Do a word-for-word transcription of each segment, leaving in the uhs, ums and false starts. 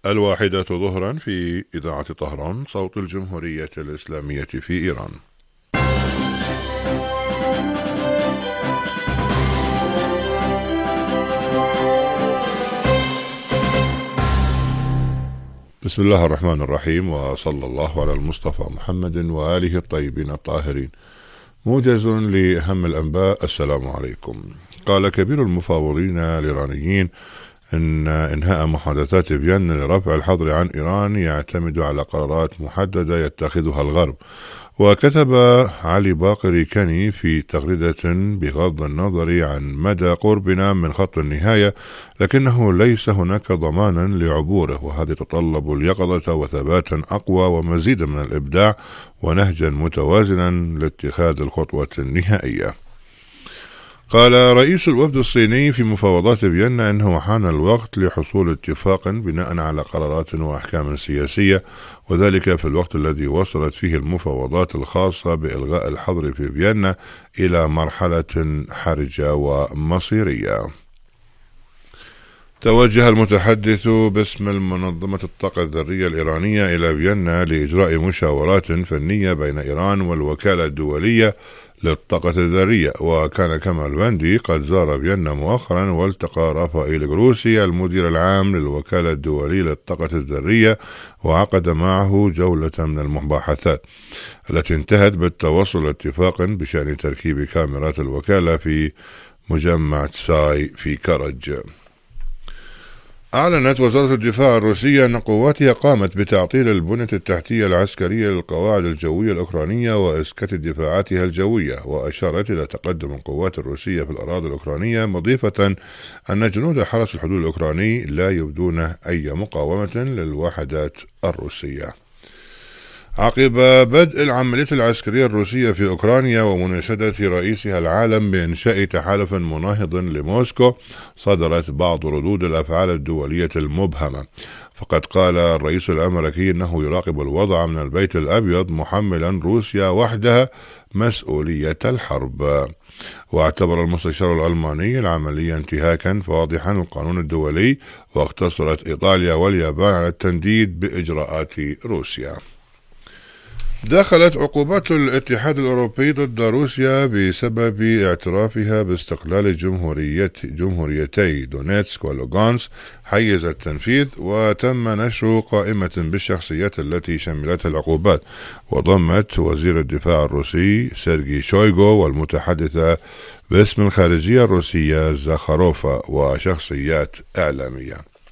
الواحدة ظهرا في إذاعة طهران صوت الجمهورية الإسلامية في إيران. بسم الله الرحمن الرحيم، وصلى الله على المصطفى محمد وآله الطيبين الطاهرين. موجز لأهم الأنباء. السلام عليكم. قال كبير المفاوضين الإيرانيين إن إنهاء محادثات فيينا لرفع الحظر عن إيران يعتمد على قرارات محددة يتخذها الغرب. وكتب علي باقر كني في تغريدة: بغض النظر عن مدى قربنا من خط النهاية، لكنه ليس هناك ضمانا لعبوره، وهذا يتطلب اليقظة وثباتا أقوى ومزيدا من الإبداع ونهجا متوازنا لاتخاذ الخطوة النهائية. قال رئيس الوفد الصيني في مفاوضات فيينا إنه حان الوقت لحصول اتفاق بناء على قرارات وأحكام سياسية، وذلك في الوقت الذي وصلت فيه المفاوضات الخاصة بإلغاء الحظر في فيينا إلى مرحلة حرجة ومصيرية. توجه المتحدث باسم المنظمة الطاقة الذرية الإيرانية إلى فيينا لإجراء مشاورات فنية بين إيران والوكالة الدولية للطاقة الذرية. وكان كمال بندي قد زار فيينا مؤخرا والتقى رافائيل جروسي المدير العام للوكالة الدولية للطاقة الذرية، وعقد معه جولة من المباحثات التي انتهت بالتوصل لاتفاق بشأن تركيب كاميرات الوكالة في مجمع تساي في كرج. أعلنت وزارة الدفاع الروسية أن قواتها قامت بتعطيل البنية التحتية العسكرية للقواعد الجوية الأوكرانية وإسكات دفاعاتها الجوية، وأشارت إلى تقدم القوات الروسية في الأراضي الأوكرانية، مضيفة أن جنود حرس الحدود الأوكراني لا يبدون أي مقاومة للوحدات الروسية. عقب بدء العملية العسكرية الروسية في أوكرانيا ومناشدة رئيسها العالم بإنشاء تحالف مناهض لموسكو، صدرت بعض ردود الأفعال الدولية المبهمة. فقد قال الرئيس الأمريكي أنه يراقب الوضع من البيت الأبيض، محملا روسيا وحدها مسؤولية الحرب. واعتبر المستشار الألماني العملية انتهاكا فاضحا للقانون الدولي، واقتصرت إيطاليا واليابان على التنديد بإجراءات روسيا. دخلت عقوبات الاتحاد الأوروبي ضد روسيا بسبب اعترافها باستقلال جمهورية جمهوريتي دونيتسك ولوغانسك حيز التنفيذ، وتم نشر قائمة بالشخصيات التي شملتها العقوبات، وضمت وزير الدفاع الروسي سيرجي شويغو والمتحدثة باسم الخارجية الروسية زاخاروفا وشخصيات إعلامية.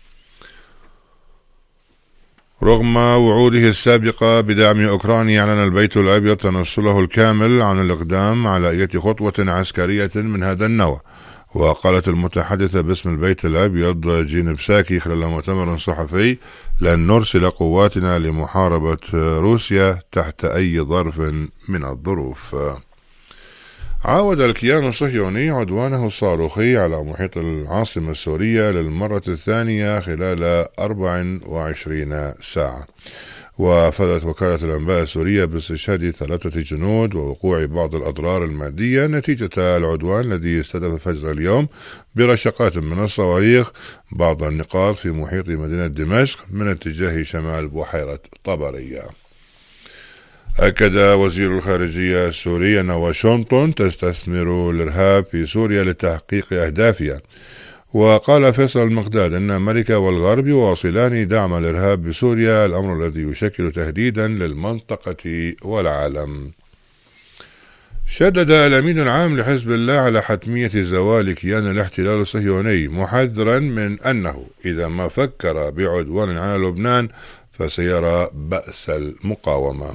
رغم وعوده السابقة بدعم أوكرانيا، أعلن البيت الأبيض تنصله الكامل عن الإقدام على أي خطوة عسكرية من هذا النوع. وقالت المتحدثة باسم البيت الأبيض جين بساكي خلال مؤتمر صحفي: لن نرسل قواتنا لمحاربة روسيا تحت أي ظرف من الظروف. عاود الكيان الصهيوني عدوانه الصاروخي على محيط العاصمة السورية للمرة الثانية خلال أربع وعشرين ساعة. وافادت وكالة الأنباء السورية باستشهاد ثلاثة جنود ووقوع بعض الأضرار المادية نتيجة العدوان الذي استهدف فجر اليوم برشقات من الصواريخ بعض النقاط في محيط مدينة دمشق من اتجاه شمال بحيرة طبرية. أكد وزير الخارجية السوري أن واشنطن تستثمر الإرهاب في سوريا لتحقيق أهدافها. وقال فيصل المقداد أن أمريكا والغرب يواصلان دعم الإرهاب بسوريا، الأمر الذي يشكل تهديدا للمنطقة والعالم. شدد الأمين العام لحزب الله على حتمية زوال كيان الاحتلال الصهيوني، محذرا من أنه إذا ما فكر بعدوان على لبنان فسيرى بأس المقاومة.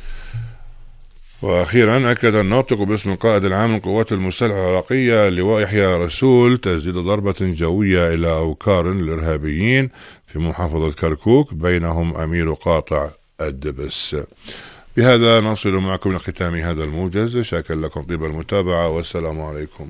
وأخيرا أكد الناطق باسم القائد العام للقوات المسلحة العراقية اللواء يحيى رسول تسديد ضربة جوية إلى أوكار الإرهابيين في محافظة كركوك، بينهم أمير قاطع الدبس. بهذا نصل معكم لختام هذا الموجز. شاكر لكم طيب المتابعة، والسلام عليكم.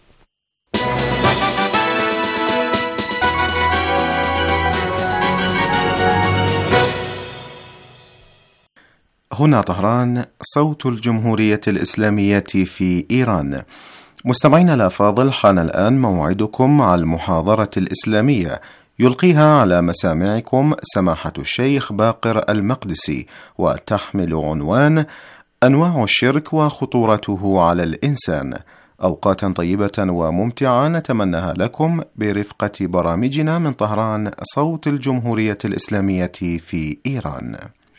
هنا طهران صوت الجمهورية الإسلامية في إيران. مستمعينا الأفاضل، حان الآن موعدكم مع المحاضرة الإسلامية يلقيها على مسامعكم سماحة الشيخ باقر المقدسي، وتحمل عنوان أنواع الشرك وخطورته على الإنسان. أوقاتا طيبة وممتعة نتمناها لكم برفقة برامجنا من طهران، صوت الجمهورية الإسلامية في إيران.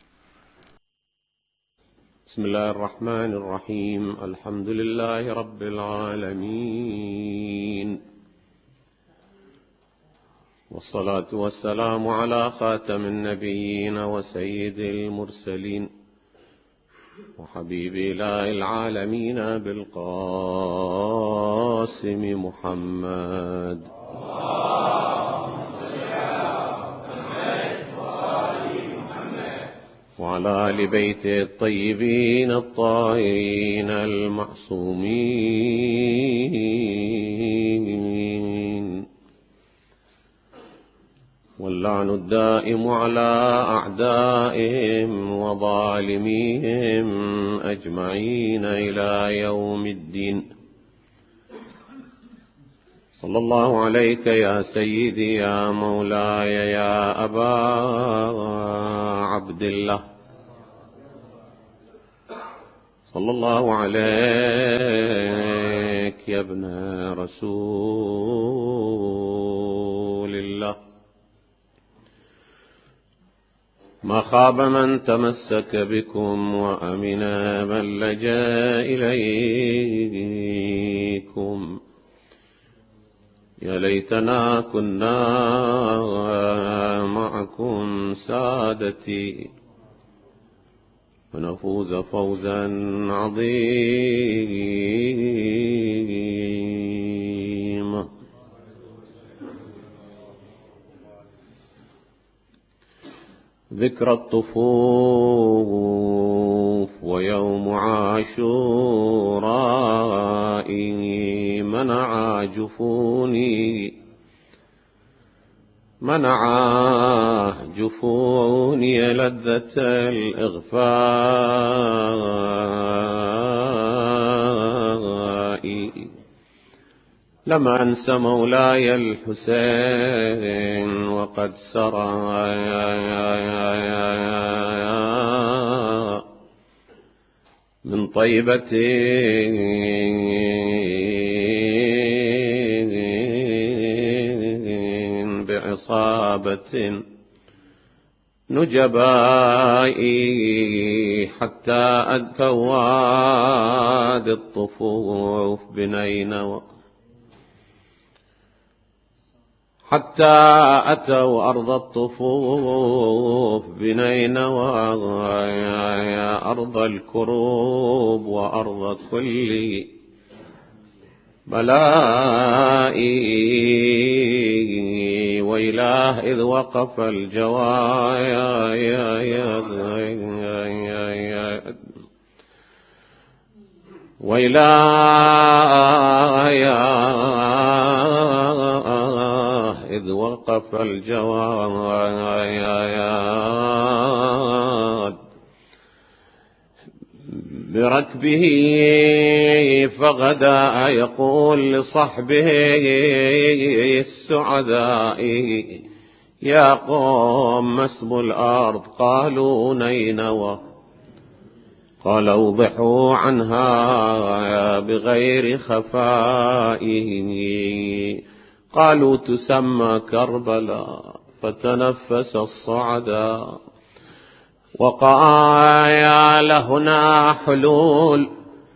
بسم الله الرحمن الرحيم. الحمد لله رب العالمين، والصلاة والسلام على خاتم النبيين وسيد المرسلين وحبيب إله العالمين بالقاسم محمد وعلى آل بيته الطيبين الطاهرين المعصومين، واللعن الدائم على أعدائهم وظالميهم أجمعين إلى يوم الدين. صلى الله عليك يا سيدي يا مولاي يا أبا عبد الله، صلى الله عليك يا ابن رسول الله. ما خاب من تمسك بكم وأمن من لجأ إليكم. يا ليتنا كنا معكم سادتي ونفوز فوزا عظيما. ذكر الطفوف ويوم عاشوراء منع جفوني منع جفوني لذة الإغفاء. لم أنس مولاي الحسين وقد سرى من طيبة بعصابة نجبائي حتى أتوا وادي الطفوف بنينوى حتى أتوا أرض الطفوف بنينوى أرض الكروب وأرض كل بلائي. وإله إذ وقف الجوايا يا يا يا وإله إذ وقف الجواد بركبه فغدا يقول لصحبه السعداء يا قوم ما اسم الأرض؟ قالوا نينوى. قال اوضحوا عنها بغير خفائه. قالوا تسمى كربلاء. فتنفس الصعداء وقال لهنا حلول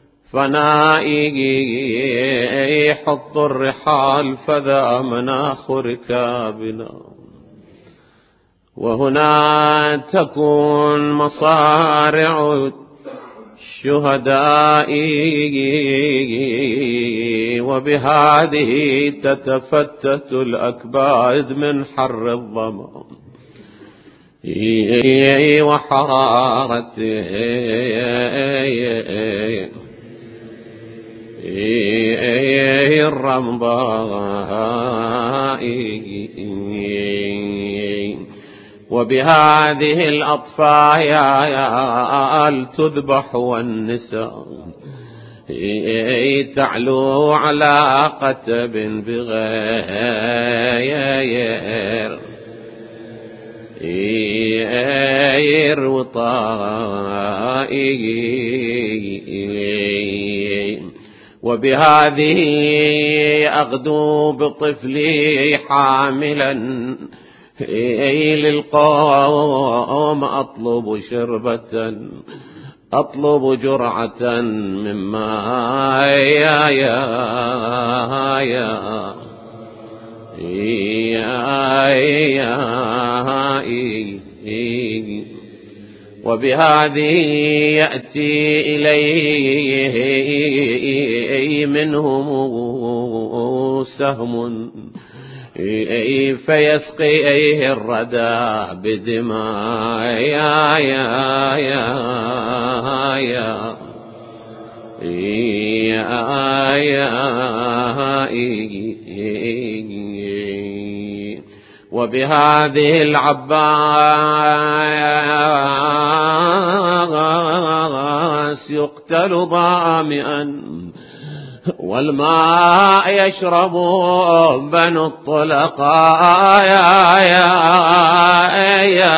فنائي حط الرحال فذا مناخ ركابنا. وهنا تكون مصارع الشهداء وبهذه تتفتت الأكباد من حر الظما وحرارته الرمضاء. وبهذه الأطفال تذبح والنساء تعلو على قتب بغير غير وطائي، وبهذه أغدو بطفلي حاملا للقوم أطلب شربة أطلب جرعة من ماء يا يا يا يا يا وبهذه يأتي إليه منهم سهم فيسقيه الردى بدماء يا يا يا يا يا وبهذه العباس يقتل ظامئا والماء يشرب بنو الطلقاء يا يا يا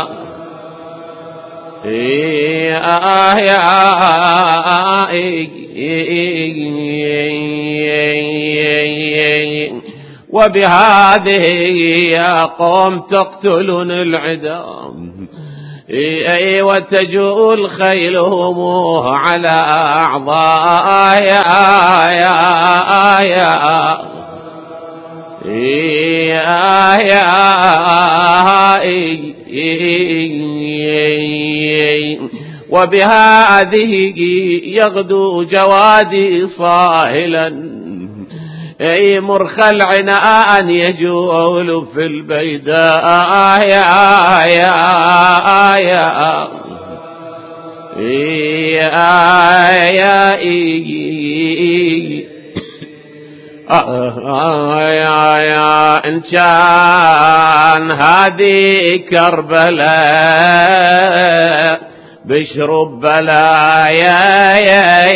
يا وبهذه يا قوم تقتلون العدام وتجول خيلهم على أعضاء يا يا يا وبهذه يغدو جوادي صاهلا أي مرخى العنان يجول في البيداء يا يا يا يا يا يا إن كان هذه كربلاء بشرب بلا يا يا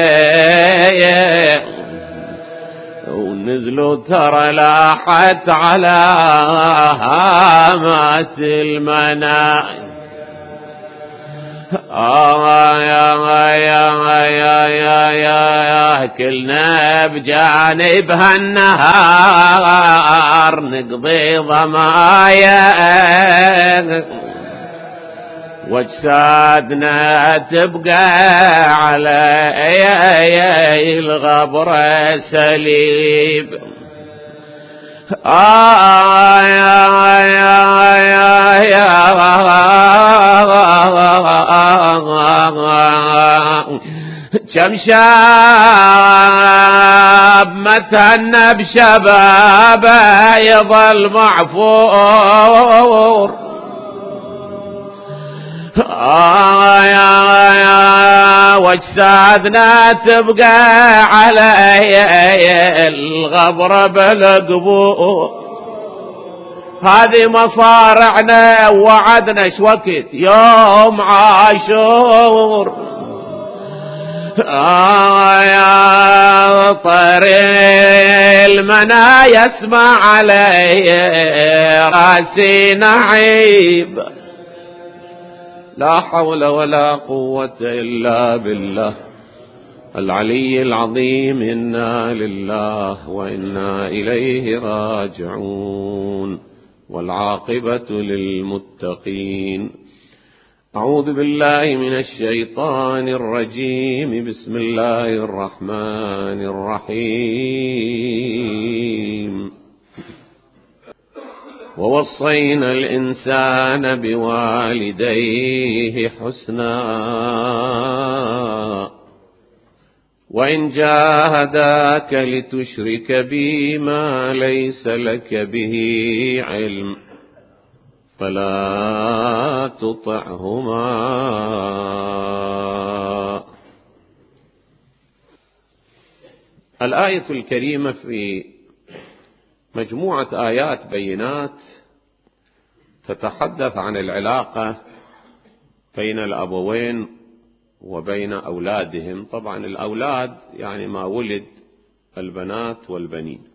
يا ونزلوا ترى لاحت على هامات المناء آه يا يا يا يا يا كلنا بجانب هالنهار نقضي ضمايا واجسادنا تبقى على الغبر سليب آه يا يا يا يا كم شاب متهنى بشبابه يظل معفور آه يا يا واجسادنا تبقى على الغبر بالقبور هذه مصارعنا وعدنا شوكت يوم عاشور آه يا طريق المنى يسمع علي راسي نعيب لا حول ولا قوة إلا بالله العلي العظيم إنا لله وإنا إليه راجعون والعاقبة للمتقين. أعوذ بالله من الشيطان الرجيم. بسم الله الرحمن الرحيم. ووصينا الإنسان بوالديه حسنا وإن جاهداك لتشرك بي ما ليس لك به علم فلا تطعهما. الآية الكريمة في مجموعة آيات بينات تتحدث عن العلاقة بين الأبوين وبين أولادهم. طبعا الأولاد يعني ما ولد البنات والبنين.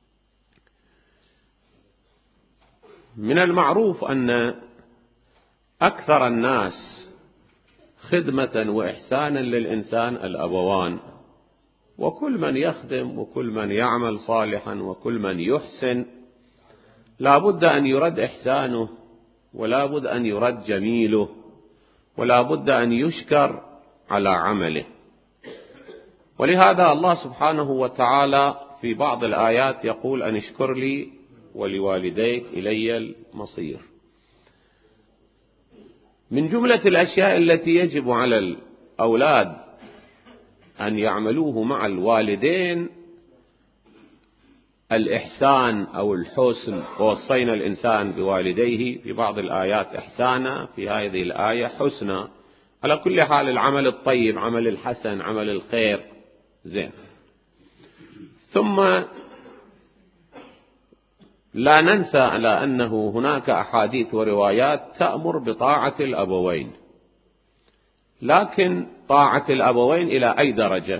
من المعروف أن أكثر الناس خدمة وإحسانا للإنسان الأبوان، وكل من يخدم وكل من يعمل صالحا وكل من يحسن لا بد أن يرد إحسانه، ولا بد أن يرد جميله، ولا بد أن يشكر على عمله. ولهذا الله سبحانه وتعالى في بعض الآيات يقول أن اشكر لي ولوالديك إلي المصير. من جملة الأشياء التي يجب على الأولاد أن يعملوه مع الوالدين الإحسان أو الحسن. ووصينا الإنسان بوالديه في بعض الآيات إحسانا، في هذه الآية حسنا. على كل حال العمل الطيب، عمل الحسن، عمل الخير زين. ثم لا ننسى على أنه هناك أحاديث وروايات تأمر بطاعة الأبوين، لكن طاعة الأبوين إلى أي درجة؟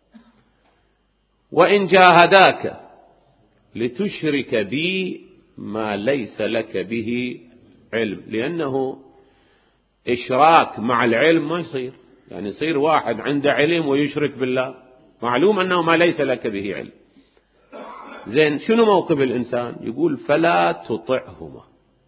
وإن جاهداك لتشرك بي ما ليس لك به علم، لأنه إشراك مع العلم ما يصير. يعني يصير واحد عنده علم ويشرك بالله، معلوم أنه ما ليس لك به علم. زين، شنو موقف الإنسان؟ يقول فلا تطعهما.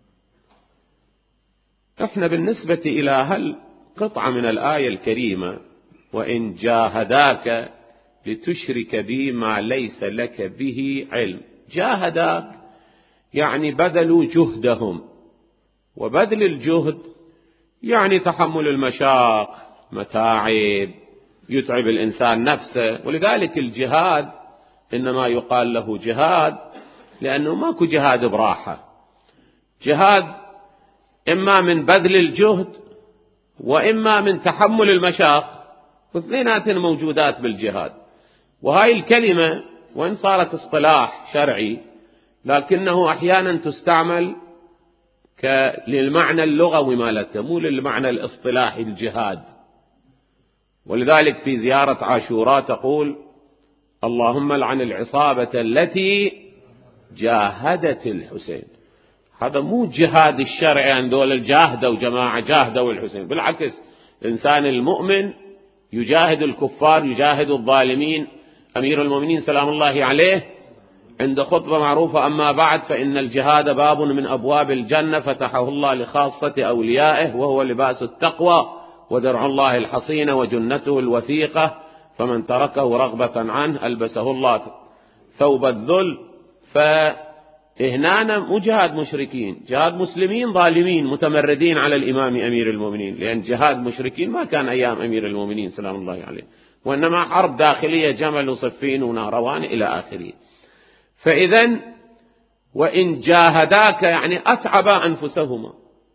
احنا بالنسبة إلى هل قطعة من الآية الكريمة وإن جاهداك لتشرك بي ما ليس لك به علم، جاهداك يعني بذلوا جهدهم، وبذل الجهد يعني تحمل المشاق، متاعب، يتعب الإنسان نفسه. ولذلك الجهاد إنما يقال له جهاد لأنه ماكو جهاد براحة، جهاد إما من بذل الجهد وإما من تحمل المشاق، واثنينات موجودات بالجهاد. وهاي الكلمة وإن صارت اصطلاح شرعي لكنه أحيانا تستعمل للمعنى اللغوي مالته، مو للمعنى الاصطلاحي الجهاد. ولذلك في زيارة عاشوراء تقول اللهم لعن العصابة التي جاهدت الحسين. هذا مو جهاد الشرعي عن دول الجاهدة وجماعة جاهدوا الحسين، بالعكس الإنسان المؤمن يجاهد الكفار، يجاهد الظالمين. أمير المؤمنين سلام الله عليه عند خطبة معروفة أما بعد فإن الجهاد باب من أبواب الجنة فتحه الله لخاصة أوليائه، وهو لباس التقوى ودرع الله الحصين وجنته الوثيقة، فمن تركه رغبة عنه ألبسه الله ثوب الذل. فإهنانا مو جهاد مشركين، جهاد مسلمين ظالمين متمردين على الإمام أمير المؤمنين، لأن جهاد مشركين ما كان أيام أمير المؤمنين سلام الله عليه، وإنما حرب داخلية، جمل وصفين ونهروان إلى آخره. فإذن وإن جاهداك يعني أتعبا أنفسهما،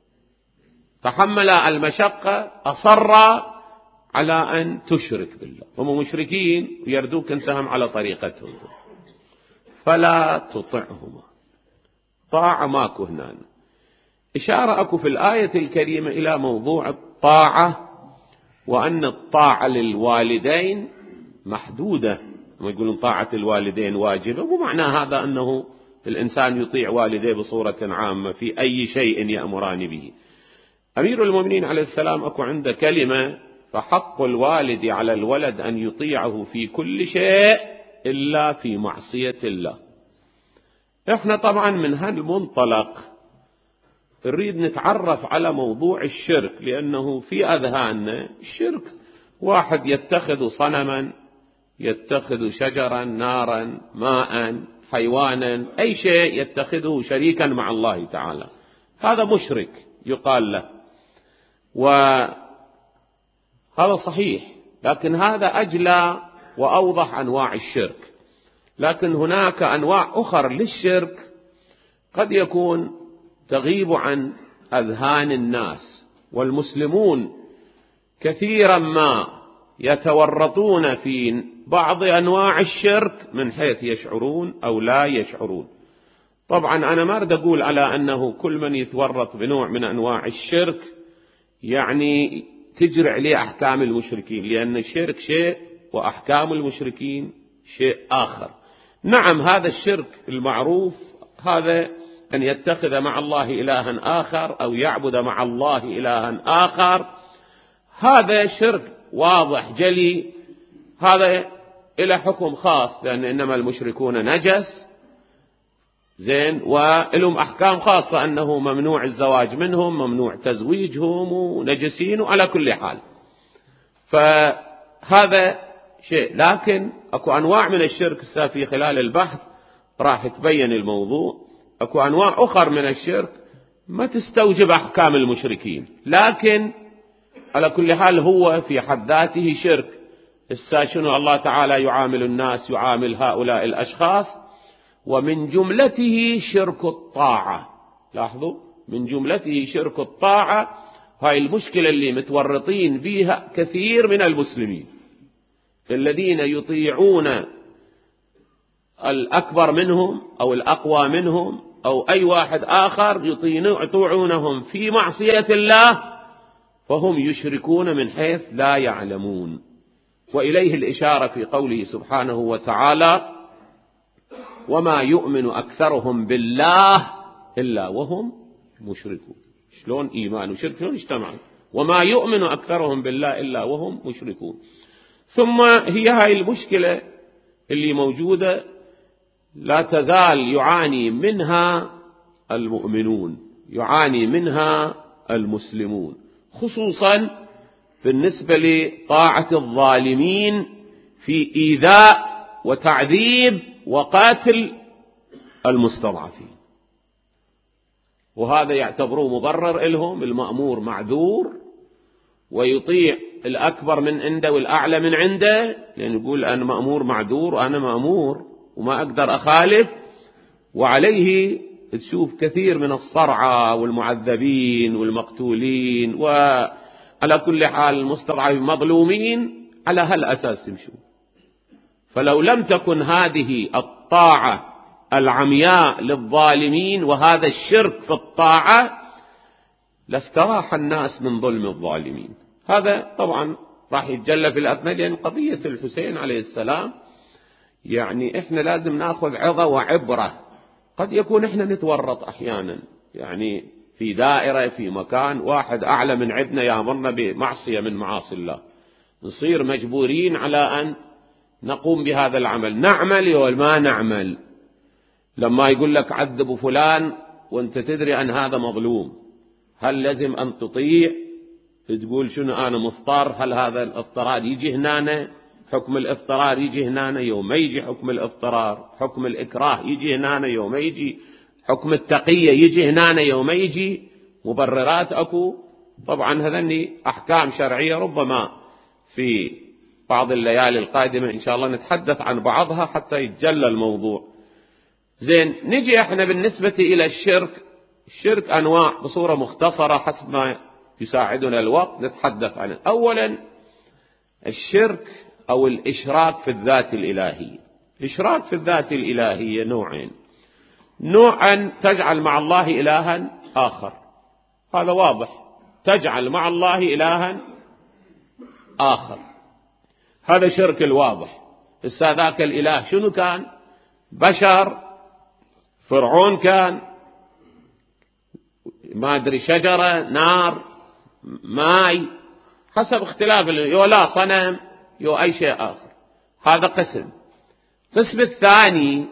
تحملا المشقة، أصرا على أن تشرك بالله، هم مشركين ويردوك انتهم على طريقتهم، فلا تطعهما. طاعة ماكو هنا. إشارة أكو في الآية الكريمة إلى موضوع الطاعة، وأن الطاعة للوالدين محدودة. ما يقولون طاعة الوالدين واجبة، ومعنى هذا أنه الإنسان يطيع والديه بصورة عامة في أي شيء يأمران به. أمير المؤمنين عليه السلام أكو عنده كلمة فحق الوالد على الولد أن يطيعه في كل شيء إلا في معصية الله. إحنا طبعا من هالمنطلق نريد نتعرف على موضوع الشرك، لأنه في أذهاننا الشرك واحد يتخذ صنما، يتخذ شجرا، نارا، ماء، حيوانا، أي شيء يتخذه شريكا مع الله تعالى، هذا مشرك يقال له. وهذا صحيح، لكن هذا أجلى وأوضح أنواع الشرك. لكن هناك أنواع أخرى للشرك قد يكون تغيب عن أذهان الناس، والمسلمون كثيرا ما يتورطون في بعض أنواع الشرك من حيث يشعرون أو لا يشعرون. طبعا أنا ما أريد أقول على أنه كل من يتورط بنوع من أنواع الشرك يعني تجري عليه أحكام المشركين، لأن الشرك شيء وأحكام المشركين شيء آخر. نعم هذا الشرك المعروف، هذا أن يتخذ مع الله إلها آخر أو يعبد مع الله إلها آخر، هذا شرك واضح جلي، هذا إلى حكم خاص، لأن إنما المشركون نجس زين، ولهم أحكام خاصة أنه ممنوع الزواج منهم، ممنوع تزويجهم، ونجسين، وعلى كل حال فهذا شيء. لكن أكو أنواع من الشرك في خلال البحث راح تبين الموضوع، أكو أنواع أخر من الشرك ما تستوجب أحكام المشركين، لكن على كل حال هو في حد ذاته شرك. الساشن الله تعالى يعامل الناس، يعامل هؤلاء الأشخاص، ومن جملته شرك الطاعة. لاحظوا، من جملته شرك الطاعة. هاي المشكلة اللي متورطين بيها كثير من المسلمين، الذين يطيعون الأكبر منهم أو الأقوى منهم أو أي واحد آخر، يطيعونهم في معصية الله، فهم يشركون من حيث لا يعلمون. وإليه الإشارة في قوله سبحانه وتعالى: وما يؤمن أكثرهم بالله إلا وهم مشركون. شلون إيمان وشرك شلون اجتمعوا؟ وما يؤمن أكثرهم بالله إلا وهم مشركون. ثم هي هاي المشكلة اللي موجودة لا تزال يعاني منها المؤمنون، يعاني منها المسلمون، خصوصا بالنسبة لطاعة الظالمين في إيذاء وتعذيب وقاتل المستضعفين، وهذا يعتبروه مبرر لهم. المأمور معذور ويطيع الأكبر من عنده والأعلى من عنده، لأن يقول أنا مأمور معذور وأنا مأمور وما أقدر أخالف. وعليه تشوف كثير من الصرعى والمعذبين والمقتولين وعلى كل حال المستضعفين مظلومين على هالأساس يمشون. فلو لم تكن هذه الطاعة العمياء للظالمين وهذا الشرك في الطاعة لاستراح الناس من ظلم الظالمين. هذا طبعا راح يتجلى في الأثناء، لأن قضية الحسين عليه السلام يعني إحنا لازم نأخذ عظة وعبرة. قد يكون إحنا نتورط أحيانا، يعني في دائرة في مكان واحد أعلى من عندنا يأمرنا بمعصية من معاصي الله، نصير مجبورين على أن نقوم بهذا العمل، نعمل ولا ما نعمل. لما يقول لك عذب فلان وانت تدري أن هذا مظلوم، هل لازم أن تطيع؟ تقول شنو أنا مضطر؟ هل هذا الاضطرار يجي هنا؟ حكم الاضطرار يجي هنا يوم ما يجي حكم الاضطرار، حكم الإكراه يجي هنا يوم ما يجي، حكم التقية يجي هنا يوم ما يجي، مبررات أكو. طبعا هذني أحكام شرعية ربما في بعض الليالي القادمة إن شاء الله نتحدث عن بعضها حتى يتجلى الموضوع. زين، نجي احنا بالنسبة إلى الشرك. الشرك أنواع بصورة مختصرة حسب ما يساعدنا الوقت نتحدث عنه. أولا الشرك أو الإشراك في الذات الإلهية. الإشراك في الذات الإلهية نوعين: نوعا تجعل مع الله إلها آخر، هذا واضح، تجعل مع الله إلها آخر، هذا شرك الواضح. ذاك الإله شنو كان؟ بشر، فرعون كان، ما أدري شجرة، نار، ماء، حسب اختلاف، يو لا صنم يو أي شيء آخر. هذا قسم. القسم الثاني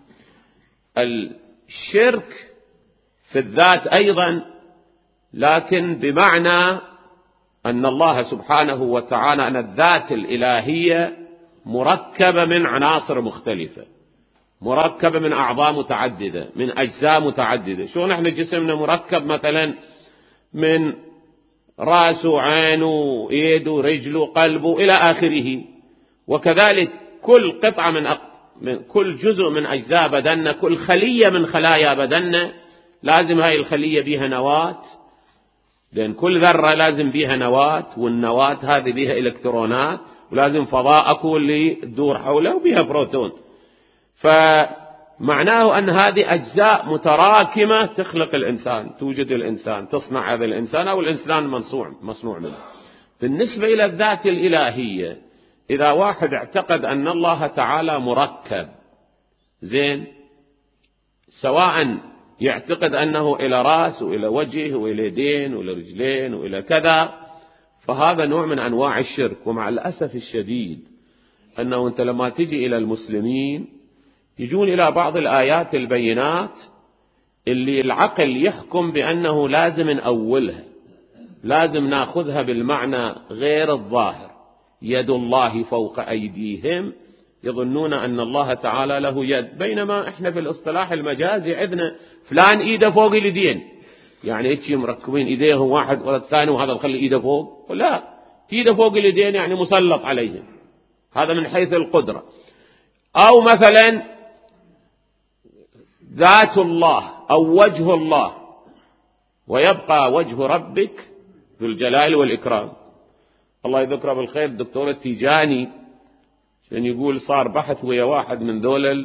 الشرك في الذات أيضا، لكن بمعنى أن الله سبحانه وتعالى أن الذات الإلهية مركبة من عناصر مختلفة، مركبة من أعضاء متعددة، من أجزاء متعددة. شلون احنا جسمنا مركب مثلا من رأس وعين ويد ورجل وقلب إلى آخره، وكذلك كل قطعة من, أق... من كل جزء من أجزاء بدننا، كل خلية من خلايا بدننا لازم هاي الخلية بيها نواة، لأن كل ذرة لازم بيها نواة، والنواة هذه بيها إلكترونات، ولازم فضاء أكو اللي تدور حوله وبيها بروتون. فمعناه أن هذه أجزاء متراكمة تخلق الإنسان، توجد الإنسان، تصنع هذا الإنسان، أو الإنسان مصنوع مصنوع منه. بالنسبة إلى الذات الإلهية، إذا واحد اعتقد أن الله تعالى مركب، زين، سواء يعتقد أنه إلى رأس وإلى وجه وإلى يدين وإلى رجلين وإلى كذا، فهذا نوع من أنواع الشرك. ومع الأسف الشديد أنه أنت لما تجي إلى المسلمين يجون إلى بعض الآيات البينات اللي العقل يحكم بأنه لازم نأولها، لازم ناخذها بالمعنى غير الظاهر. يد الله فوق أيديهم، يظنون أن الله تعالى له يد، بينما إحنا في الاصطلاح المجازي عندنا فلان إيده فوق اليدين، يعني إيش مركبين إيديهم واحد ولا الثاني وهذا مخلي إيده فوق، لا، إيده فوق اليدين يعني مسلط عليهم، هذا من حيث القدرة. أو مثلا ذات الله أو وجه الله، ويبقى وجه ربك ذو الجلال والإكرام. الله يذكره بالخير الدكتور التيجاني كان يقول صار بحث ويا واحد من ذول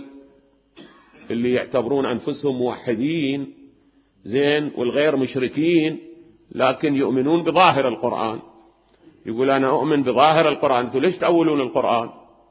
اللي يعتبرون أنفسهم موحدين، زين، والغير مشركين لكن يؤمنون بظاهر القرآن. يقول أنا أؤمن بظاهر القرآن، أنتم ليش تأولون القرآن؟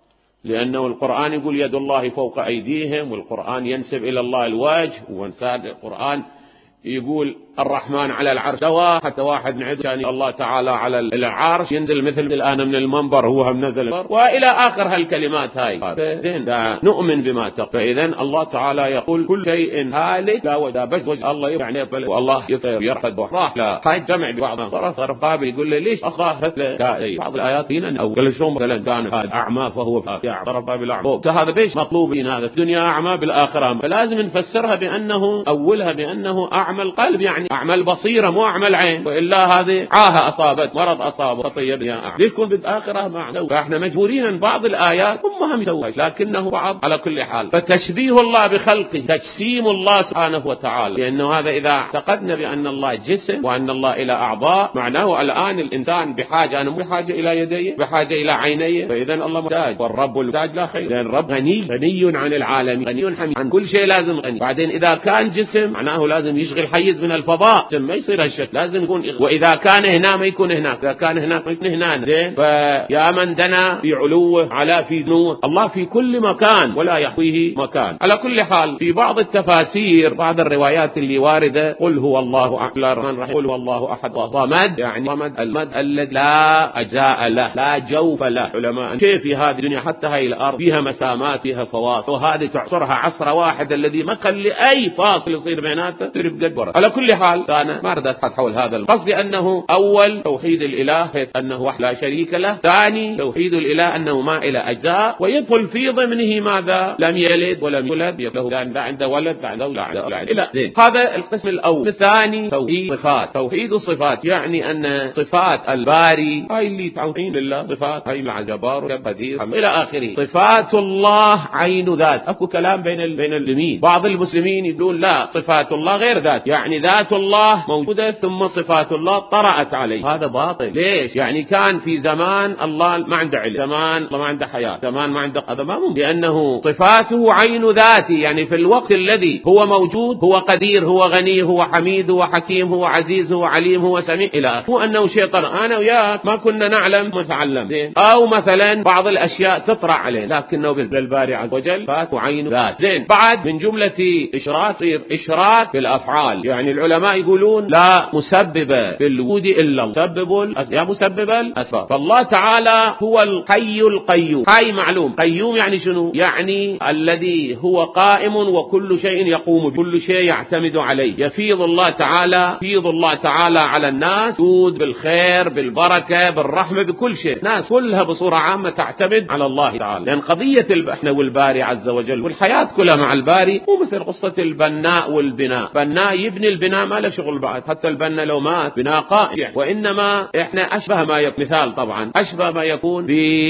لأنه القرآن يقول يد الله فوق أيديهم، والقرآن ينسب إلى الله الوجه، وانساد القرآن يقول الرحمن على العرش استوى، حتى واحد نعد كان الله تعالى على العرش ينزل مثل الآن من المنبر، هو هم نزل وإلى آخر هالكلمات هاي. زين، نؤمن بما تقول. فإذا الله تعالى يقول كل شيء هالك لا وجه، بس وجه الله يعني والله يطير يرحد وراح، لا هاي جمع ببعض طرف طرف باب يقول لي ليش أخاف بعض الآيات هنا أو قال شلون مثلا كان أعمى فهو طرف باب الأعمى، هذا بيش مطلوبين، هذا في الدنيا أعمى بالآخرة، فلازم نفسرها بأنه أولها بأنه أعمى القلب، يعني أعمى البصيرة مو أعمى العين، وإلا هذه عاهة أصابت، مرض أصابت، طيب يا أعمى ليش يكون بالآخرة معنا؟ فإحنا مجبورين أن بعض الآيات هم هم يسوي، لكنه بعض على كل حال. فتشبيه الله بخلقه، تجسيم الله سبحانه وتعالى، لأنه هذا إذا اعتقدنا بأن الله جسم وأن الله إلى أعضاء، معناه الآن الإنسان بحاجة، أنا مو بحاجة إلى يديه، بحاجة إلى عينيه، فإذا الله محتاج، والرب المحتاج لا خير، لأن الرب غني غني عن العالم، غني حميد عن كل شيء، لازم غني. بعدين إذا كان جسم معناه لازم يشغل حيز من الفضاء، ما يصير هالشكل، لازم يكون، وإذا كان هنا ما يكون هناك، إذا كان هناك ما يكون هنا. زين، فيا من دنا في علوه على في دنوه، الله في كل مكان ولا يحويه مكان. على كل حال في بعض التفاسير بعض الروايات اللي واردة قل هو الله أحد الرحمن الرحيم، قل هو الله أحد صمد، يعني صمد المد الذي لا أجاء له لا جوف له. علماء كيف في هذه الدنيا حتى هاي الأرض فيها مسامات فيها فواصل، وهذه تعصرها عصر واحد الذي ما خلي أي فاصل يصير بيناتها ترب قد. على كل حال أنا ما أريد أتحدث حول هذا القصد، أنه أول توحيد الإله أنه لا شريك له، ثاني توحيد الإله أنه ما إلى أجزاء، ويدخل في ضمنه ماذا؟ لم يلد ولم يولد، له لا عنده ولد لا عنده لا عنده لا زين. هذا القسم الأول. الثاني توحيد الصفات، توحيد الصفات يعني أن صفات الباري هاي اللي تعطين لله صفات، هاي الجبار والقدير إلى آخره. صفات الله عين ذات، أكو كلام بين بين المسلمين، بعض المسلمين يقولون لا صفات الله غير ذات، يعني ذات الله موجودة ثم صفات الله طرأت عليه، هذا باطل. ليش؟ يعني كان في زمان الله ما عنده علم، زمان الله ما عنده حياة، زمان ما عنده، هذا ما ممكن، لأنه صفاته عين ذاته، يعني في الوقت الذي هو موجود هو قدير، هو غني، هو حميد، هو حكيم، هو عزيز، هو عليم، هو سميع إلى آخره. مو أنه شيء طرأ، أنا وياك ما كنا نعلم ونتعلم، زين، أو مثلا بعض الأشياء تطرأ عليه، لكنه بالباري عز وجل فاته عين ذات. زين، بعد من جملة إشراك إشراك بالأفعال، يعني العلماء يقولون لا مسبب بالوجود إلا مسبب يا مسبب الأسباب، فالله تعالى هو الحي القيوم. حي معلوم، قيوم يعني شنو؟ يعني الذي هو قائم وكل شيء يقوم، كل شيء يعتمد عليه، يفيض الله تعالى يفيض الله تعالى على الناس، يود بالخير بالبركة بالرحمة بكل شيء، الناس كلها بصورة عامة تعتمد على الله تعالى، لأن قضية احنا والباري عز وجل والحياة كلها مع الباري مو مثل قصة البناء والبناء، بناء يبني البناء ما له شغل بعد، حتى البناء لو مات بناء قائم يعني. وإنما إحنا أشبه ما يكون، مثال طبعا أشبه ما يكون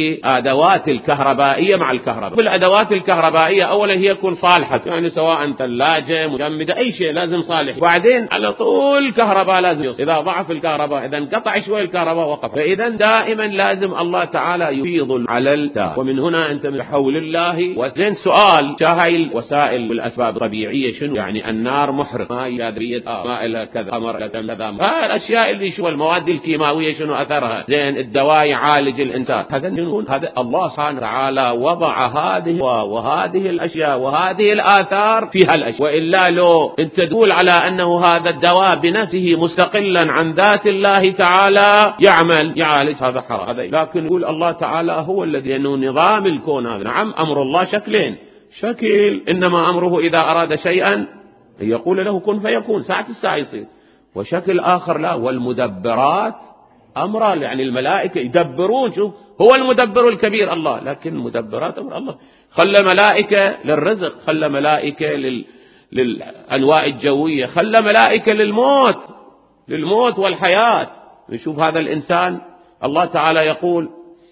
بأدوات الكهربائية مع الكهرباء. بالأدوات الكهربائية أولا هي تكون صالحة، يعني سواء ثلاجة مجمدة أي شيء لازم صالح، وبعدين على طول الكهرباء لازم يصل. إذا ضعف الكهرباء إذا انقطع شوي الكهرباء وقف، فإذا دائما لازم الله تعالى يفيض على الدار، ومن هنا أنت من حول الله. وزين سؤال شاهي الوسائل والأسباب الطبيعية شنو؟ يعني النار محرق، ما يادرية آه. ما إلا كذا خمر إلا كذا. هالأشياء اللي شو المواد الكيماوية شنو أثرها؟ زين الدواء يعالج الإنسان، هذا هذا الله سبحانه وتعالى وضع هذه وهذه الأشياء وهذه الآثار في هالأشياء، وإلا لو أنت تقول على أنه هذا الدواء بنفسه مستقلا عن ذات الله تعالى يعمل يعالج، هذا حرام. هذا لكن يقول الله تعالى هو الذي أنه نظام الكون هذا. نعم أمر الله شكلين، شكل إنما أمره إذا أراد شيئا يقول له كن فيكون ساعة الساعة يصير، وشكل آخر لا، والمدبرات أمره، يعني الملائكة يدبرون. شوف هو المدبر الكبير الله، لكن المدبرات أمر الله. خلى ملائكة للرزق، خلى ملائكة لل... للأنواع الجوية، خلى ملائكة للموت للموت والحياة. نشوف هذا الإنسان الله تعالى يقول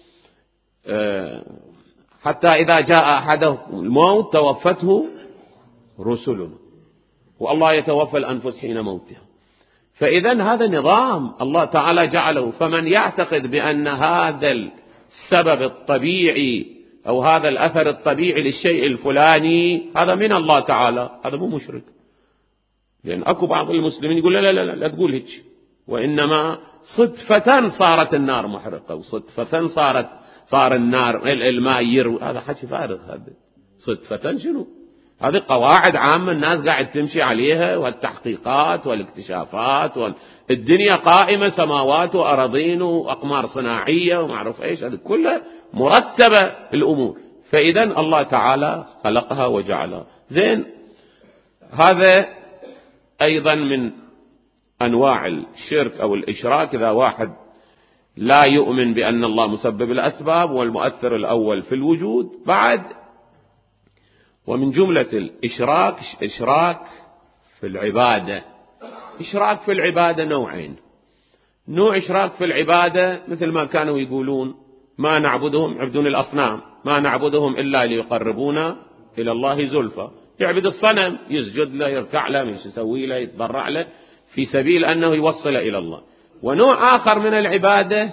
أه حتى إذا جاء أحدهم الموت توفته رسلنا، والله يتوفى الأنفس حين موتها. فإذا هذا نظام الله تعالى جعله. فمن يعتقد بأن هذا السبب الطبيعي أو هذا الأثر الطبيعي للشيء الفلاني هذا من الله تعالى، هذا مو مشرك. لأن أكو بعض المسلمين يقول لا لا لا, لا تقول هيك، وإنما صدفة صارت النار محرقة، وصدفة صارت صار النار الماء يروي، هذا حكي فارغ. هذا صدفة شنو؟ هذه قواعد عامة الناس قاعد تمشي عليها، والتحقيقات والاكتشافات، والدنيا قائمة سماوات وأراضين وأقمار صناعية ومعروف إيش، هذه كلها مرتبة الأمور. فإذا الله تعالى خلقها وجعلها. زين هذا أيضا من أنواع الشرك أو الإشراك، إذا واحد لا يؤمن بأن الله مسبب الأسباب والمؤثر الأول في الوجود. بعد ومن جملة الإشراك إشراك في العبادة. إشراك في العبادة نوعين. نوع إشراك في العبادة مثل ما كانوا يقولون ما نعبدهم، يعبدون الأصنام، ما نعبدهم إلا ليقربونا إلى الله زلفى. يعبد الصنم، يسجد له، يركع له، مش يسوي له، يتضرع له في سبيل أنه يوصل إلى الله. ونوع آخر من العبادة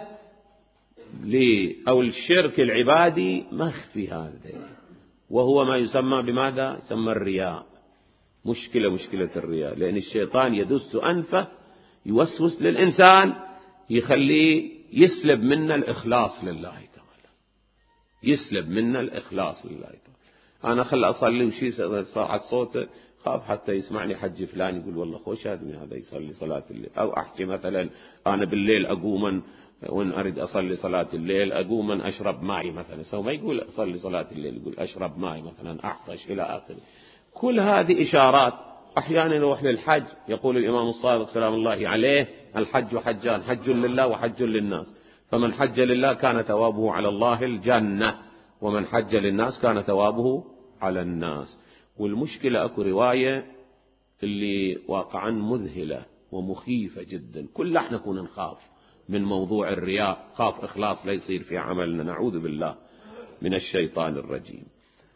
أو الشرك العبادي مخفي هذا، وهو ما يسمى بماذا؟ يسمى الرياء. مشكلة مشكلة الرياء، لأن الشيطان يدس أنفه، يوسوس للإنسان، يخليه يسلب منا الإخلاص لله تعالى، يسلب منا الإخلاص لله تعالى. أنا خل أصلي وشي صاعد صوته، خاف حتى يسمعني حج فلان يقول والله خوش هذا هذا يصلي صلاة الليل. أو أحكي مثلا أنا بالليل أقوما وإن أريد أصلي صلاة الليل أقوما أشرب ماء مثلا، سو ما يقول أصلي صلاة الليل، يقول أشرب ماء مثلا، أعطش إلى آخره. كل هذه إشارات. أحيانا نروح للحج، يقول الإمام الصادق سلام الله عليه الحج حجان، حج لله وحج للناس، فمن حج لله كان ثوابه على الله الجنة، ومن حج للناس كان ثوابه على الناس. والمشكلة أكو رواية اللي واقعا مذهلة ومخيفة جدا، كل احنا كنا نخاف من موضوع الرياء، خاف إخلاص لا يصير في عملنا، نعوذ بالله من الشيطان الرجيم.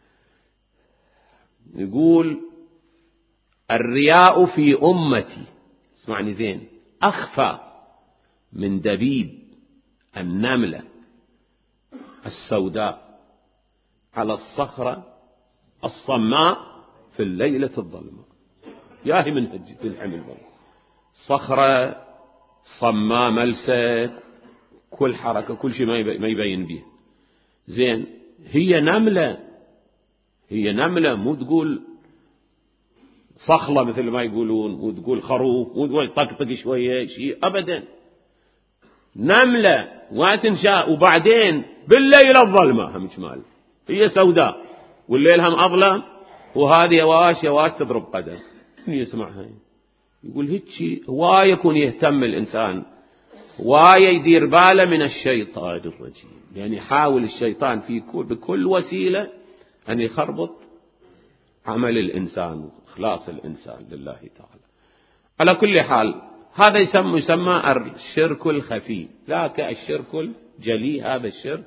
يقول الرياء في أمتي، اسمعني زين، أخفى من دبيب النملة السوداء على الصخرة الصماء في الليلة الظلمة. ياهي من هجة تنحمل صخرة صماء ملسة، كل حركة كل شيء ما يبين به. زين هي نملة، هي نملة، مو تقول صخلة مثل ما يقولون، مو تقول خروف، مو تقول طقطق شوية شيء، أبدا نملة ما تنشاء. وبعدين بالليل الظلمة هم شمال، هي سوداء والليل هم أظلم، وهذه يواش يواش تضرب قدم. من يسمعها يقول هيك هواية يكون يهتم الإنسان، هواية يدير باله من الشيطان الرجيم. يعني يحاول الشيطان في كل بكل وسيلة أن يخربط عمل الإنسان وإخلاص الإنسان لله تعالى. على كل حال هذا يسمى يسمى الشرك الخفي، لا كالشرك الجلي، هذا الشرك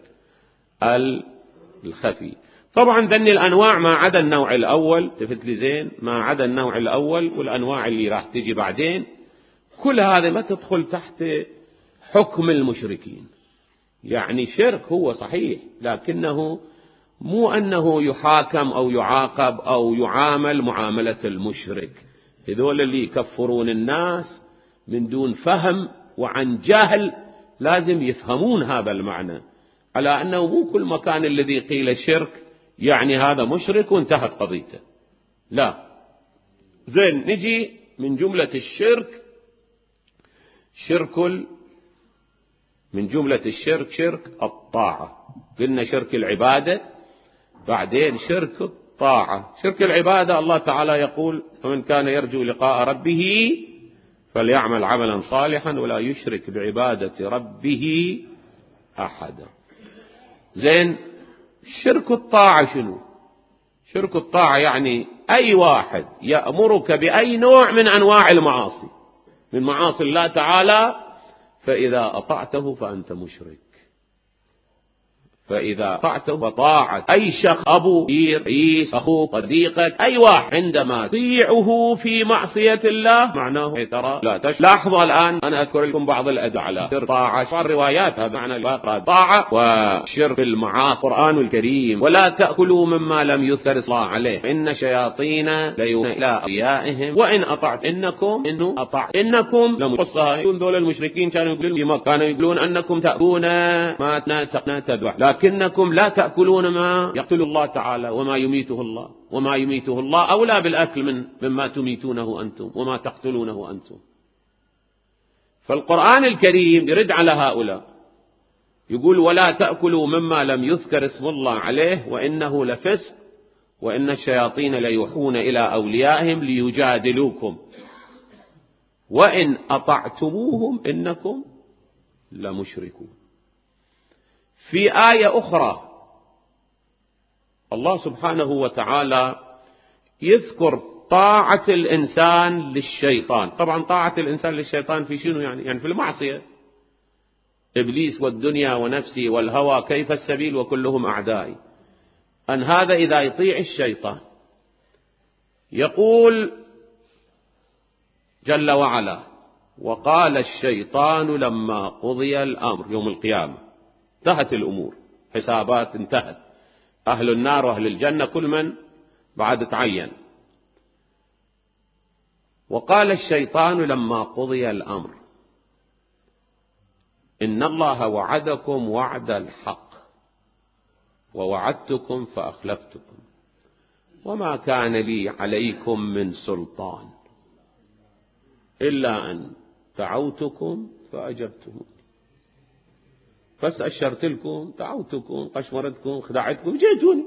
الخفي. طبعا ذني الأنواع ما عدا النوع الأول، تفت لي زين، ما عدا النوع الأول والأنواع اللي راح تجي بعدين، كل هذا ما تدخل تحت حكم المشركين. يعني شرك هو صحيح، لكنه مو أنه يحاكم أو يعاقب أو يعامل معاملة المشرك، هذول اللي يكفرون الناس من دون فهم وعن جهل لازم يفهمون هذا المعنى، على أنه مو كل مكان الذي قيل شرك يعني هذا مشرك وانتهت قضيته، لا. زين، نجي من جملة الشرك شرك من جملة الشرك شرك الطاعة. قلنا شرك العبادة، بعدين شرك الطاعة. شرك العبادة الله تعالى يقول: فمن كان يرجو لقاء ربه فليعمل عملا صالحا ولا يشرك بعبادة ربه أحدا. زين، شرك الطاعة شنو؟ شرك الطاعة يعني أي واحد يأمرك بأي نوع من أنواع المعاصي، من معاصي الله تعالى، فإذا أطعته فأنت مشرك. فإذا أطعته فطاعة أي شخص، أبو، كبير، رئيس، أخوك، صديقك، أي واحد، عندما تطيعه في معصية الله معناه ترى لا تش. لاحظوا الآن أنا أذكر لكم بعض الأدعاء على شرك طاعة الروايات، هذا معنى الباقرة طاعة وشرك المعاصي. القرآن الكريم: ولا تأكلوا مما لم يذكر الله عليه إن شياطين ليوحون إلى أوليائهم وإن أطعت إنكم إنه أطعت إنكم لم قصها. يقول ذول المشركين كانوا يقولون كانوا يقولون أنكم تأكلون ما تنتقنا تذبح، لكنكم لا تأكلون ما يقتل الله تعالى وما يميته الله، وما يميته الله أولى بالأكل من مما تميتونه أنتم وما تقتلونه أنتم. فالقرآن الكريم يرد على هؤلاء، يقول: ولا تأكلوا مما لم يذكر اسم الله عليه وإنه لفسق وإن الشياطين ليوحون إلى أوليائهم ليجادلوكم وإن أطعتموهم إنكم لمشركون. في آية أخرى الله سبحانه وتعالى يذكر طاعة الإنسان للشيطان. طبعا طاعة الإنسان للشيطان في شنو يعني؟ يعني في المعصية. إبليس والدنيا ونفسي والهوى كيف السبيل وكلهم أعدائي. أن هذا إذا يطيع الشيطان، يقول جل وعلا: وقال الشيطان لما قضي الأمر، يوم القيامة انتهت الأمور، حسابات انتهت، أهل النار وأهل الجنة كل من بعد تعين. وقال الشيطان لما قضي الأمر إن الله وعدكم وعد الحق ووعدتكم فأخلفتكم وما كان لي عليكم من سلطان إلا أن دعوتكم فأجبتم، فاستأشرت لكم، دعوتكم، قشمرتكم، خدعتكم، جيتوني.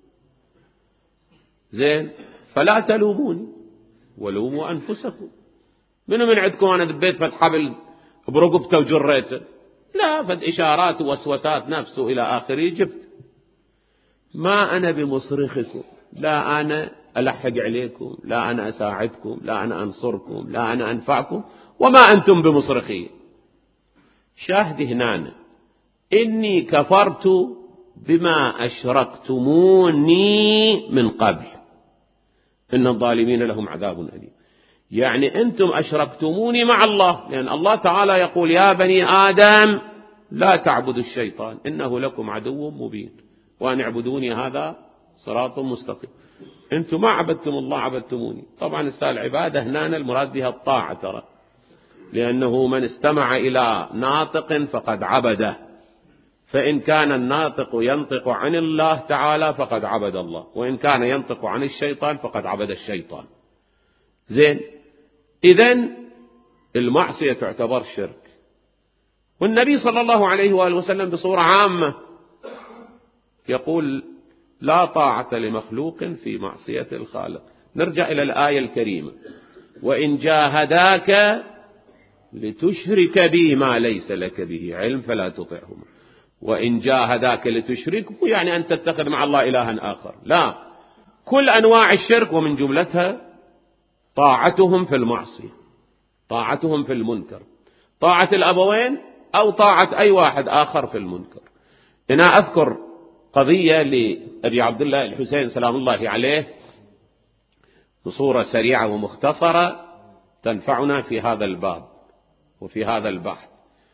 زين، فلا تلوموني ولوموا أنفسكم. منو من عندكم أنا دبيت فد حبل برقبته وجريته؟ لا، فد إشارات ووسوسات نفسه إلى آخره جبت. ما أنا بمصرخكم، لا أنا ألحق عليكم، لا أنا أساعدكم، لا أنا أنصركم، لا أنا أنفعكم، وما أنتم بمصرخي. شاهد هنا: إني كفرت بما أشركتموني من قبل إن الظالمين لهم عذاب أليم. يعني أنتم أشركتموني مع الله، لأن الله تعالى يقول: يا بني آدم لا تعبدوا الشيطان إنه لكم عدو مبين وأن اعبدوني هذا صراط مستقيم. أنتم ما عبدتم الله، عبدتموني. طبعا السال عبادة هنا المراد بها الطاعة ترى، لأنه من استمع إلى ناطق فقد عبده، فإن كان الناطق ينطق عن الله تعالى فقد عبد الله، وإن كان ينطق عن الشيطان فقد عبد الشيطان. زين، إذن المعصية تعتبر شرك. والنبي صلى الله عليه وآله وسلم بصورة عامة يقول: لا طاعة لمخلوق في معصية الخالق. نرجع إلى الآية الكريمة: وإن جاهداك لتشرك بي ما ليس لك به علم فلا تطعهما. وإن جاهداك لتشرك يعني أن تتخذ مع الله إلها آخر، لا، كل أنواع الشرك ومن جملتها طاعتهم في المعصية، طاعتهم في المنكر، طاعة الأبوين أو طاعة أي واحد آخر في المنكر. هنا أذكر قضية لأبي عبد الله الحسين سلام الله عليه بصورة سريعة ومختصرة تنفعنا في هذا الباب وفي هذا البحث.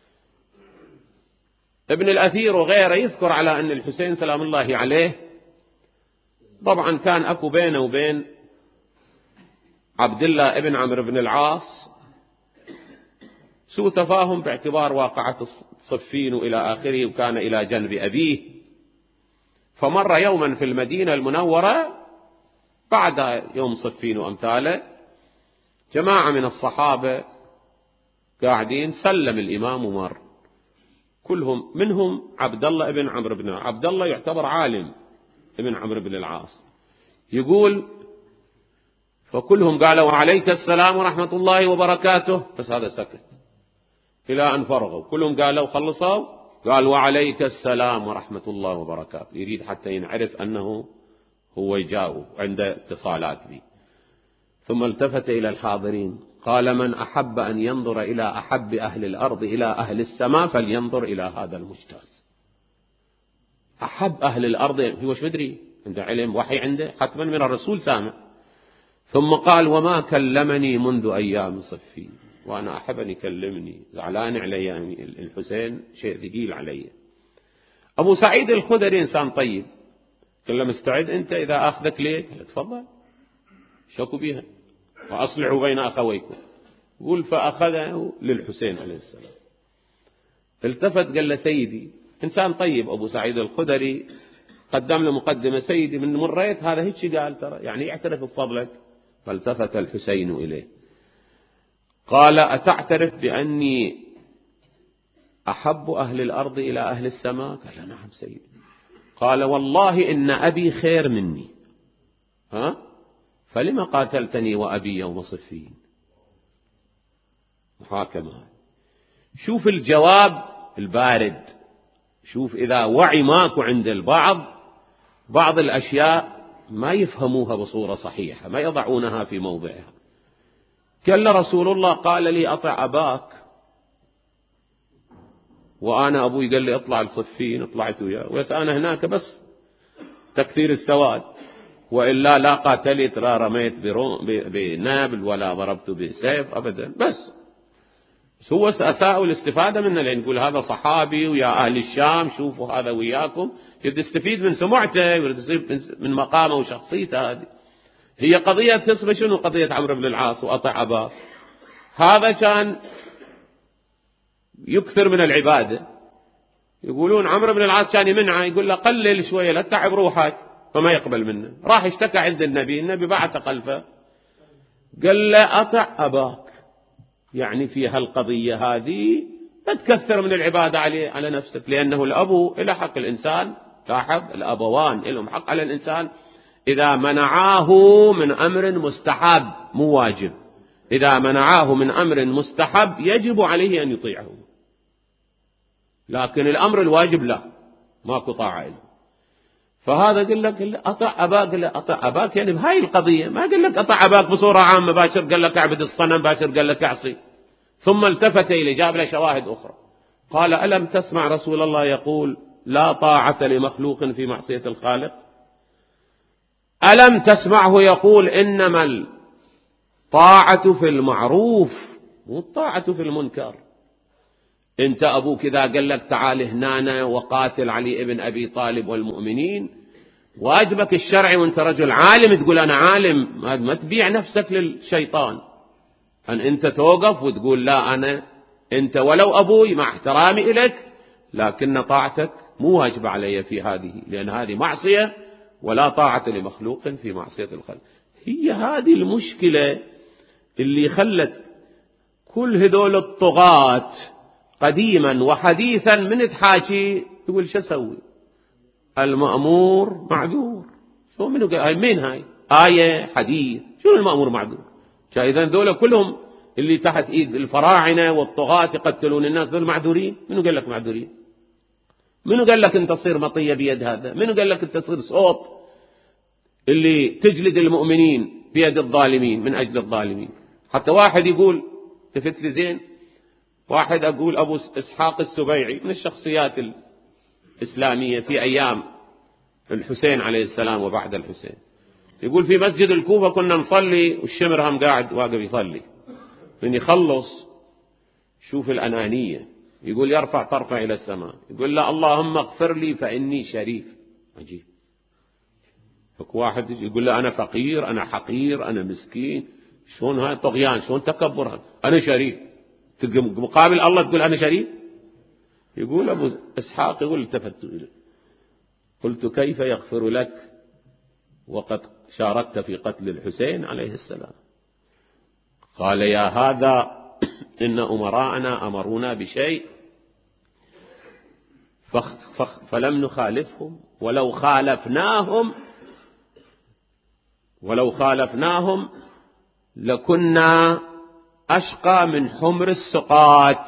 ابن الأثير وغيره يذكر على أن الحسين سلام الله عليه طبعا كان أكو بينه وبين عبد الله ابن عمرو بن العاص سوء تفاهم باعتبار واقعة صفين إلى آخره، وكان إلى جنب أبيه. فمر يوما في المدينة المنورة بعد يوم صفين وأمثاله جماعة من الصحابة قاعدين، سلم الإمام ومر كلهم، منهم عبد الله ابن عمرو بن العاص. عبد الله يعتبر عالم ابن عمرو بن العاص. يقول فكلهم قالوا وعليك السلام ورحمة الله وبركاته، بس هذا سكت إلى أن فرغوا. كلهم قالوا خلصوا، قال وعليك السلام ورحمة الله وبركاته، يريد حتى ينعرف أنه هو يجاوب عند اتصالات به. ثم التفت إلى الحاضرين قال من أحب أن ينظر إلى أحب أهل الأرض إلى أهل السماء فلينظر إلى هذا المجتاز. أحب أهل الأرض هو وش مدري، عنده علم وحي عنده حتما من الرسول سامع. ثم قال وما كلمني منذ أيام صفين، وأنا أحب أن يكلمني، زعلان علي يعني الحسين شيء ثقيل علي. أبو سعيد الخدري إنسان طيب، قال له مستعد أنت إذا أخذك ليك؟ قال تفضل شكوا بها وأصلحوا بين أخويكم. قل فأخذه للحسين عليه السلام. التفت قال له سيدي، إنسان طيب أبو سعيد الخدري، قدم له مقدمة سيدي من مريت هذا هيك قال ترى يعني يعترف بفضلك. فالتفت الحسين إليه قال أتعترف بأني أحب أهل الأرض إلى أهل السماء؟ قال نعم سيدي. قال والله إن أبي خير مني، ها فلما قاتلتني وأبي يوم صفين؟ محاكمة. شوف الجواب البارد، شوف إذا وعي ماكو عند البعض بعض الأشياء ما يفهموها بصورة صحيحة، ما يضعونها في موضعها. قال رسول الله قال لي أطع أباك، وأنا أبوي قال لي اطلع لصفين، طلعت وياه، بس أنا هناك بس تكثير السواد، وإلا لا قاتلت لا رميت بنابل ولا ضربت بسيف أبدا. بس هو أساءوا الاستفادة منه، لأن يقول هذا صحابي ويا أهل الشام شوفوا هذا وياكم، يبدأ يستفيد من سمعته من مقامه وشخصيته. هذه هي قضية تسمى شنو قضية عمرو بن العاص وأطع أباه. هذا كان يكثر من العبادة. يقولون عمرو بن العاص كان يمنعه، يقول له قلل شوية لا تتعب روحك، فما يقبل منه. راح اشتكى عند النبي، النبي بعث خلفه قال له أطع أباك، يعني في هالقضية هذه لا تكثر من العبادة عليه على نفسك، لأنه الأب إلى حق الإنسان، لاحظ الأبوان لهم حق على الإنسان إذا منعاه من أمر مستحب مو واجب، إذا منعاه من أمر مستحب يجب عليه أن يطيعه، لكن الأمر الواجب لا ماكو طاعة له. فهذا قال لك أطع أباك، قال له أطع أباك يعني بهاي القضية، ما قال لك أطع أباك بصورة عامة باكر قال لك أعبد الصنم، باكر قال لك أعصي. ثم التفت إليه جاب له شواهد أخرى قال ألم تسمع رسول الله يقول لا طاعة لمخلوق في معصية الخالق؟ ألم تسمعه يقول إنما الطاعة في المعروف والطاعة في المنكر؟ انت أبوك إذا قال لك تعال هنا وقاتل علي ابن أبي طالب والمؤمنين، واجبك الشرعي وانت رجل عالم تقول أنا عالم، ما تبيع نفسك للشيطان، أن انت توقف وتقول لا أنا انت ولو أبوي مع احترامي إليك لكن طاعتك مو واجب علي في هذه، لأن هذه معصية ولا طاعة لمخلوق في معصية الخلق. هي هذه المشكلة اللي خلت كل هذول الطغاة قديما وحديثا من تحاكي يقول شو اسوي؟ المأمور معذور. شو منو قال مين هاي؟ آية حديث؟ شو المأمور معذور؟ إذا ذولا كلهم اللي تحت ايد الفراعنة والطغاة يقتلون الناس ذول معذورين؟ منو قال لك معذورين؟ منو قال لك انت تصير مطية بيد هذا؟ منو قال لك انت تصير صوت اللي تجلد المؤمنين بيد الظالمين من اجل الظالمين؟ حتى واحد يقول تفت لي زين، واحد أقول أبو إسحاق السبيعي من الشخصيات الإسلامية في أيام الحسين عليه السلام وبعد الحسين، يقول في مسجد الكوفة كنا نصلي والشمر هم قاعد واقف يصلي، من يخلص شوف الأنانية، يقول يرفع طرفه إلى السماء يقول لا اللهم اغفر لي فإني شريف. عجيب. فك واحد يقول لا أنا فقير أنا حقير أنا مسكين، شلون هاي طغيان، شلون تكبر هذا؟ أنا شريف مقابل الله تقول أنا شريف؟ يقول أبو إسحاق يقول التفت إليه قلت كيف يغفر لك وقد شاركت في قتل الحسين عليه السلام؟ قال يا هذا إن أمراءنا أمرونا بشيء فخ فخ فلم نخالفهم، ولو خالفناهم ولو خالفناهم لكنا أشقى من حمر السقات.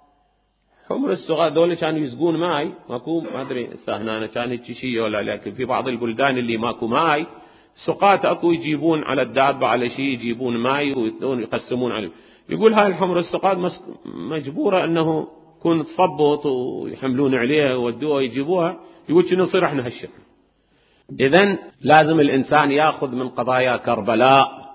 حمر السقات دول كانوا يسقون ماي، ماكو ما أدري هنا كانت شيء ولا، لكن في بعض البلدان اللي ماكو ماي سقات أكو يجيبون على الدابة على شيء يجيبون ماي ويقسمون عليه. يقول هاي الحمر السقات مجبورة أنه يكون تصبط ويحملون عليها وودوها يجيبوها، يقول شنو نصير احنا هالشكل. إذن لازم الإنسان يأخذ من قضايا كربلاء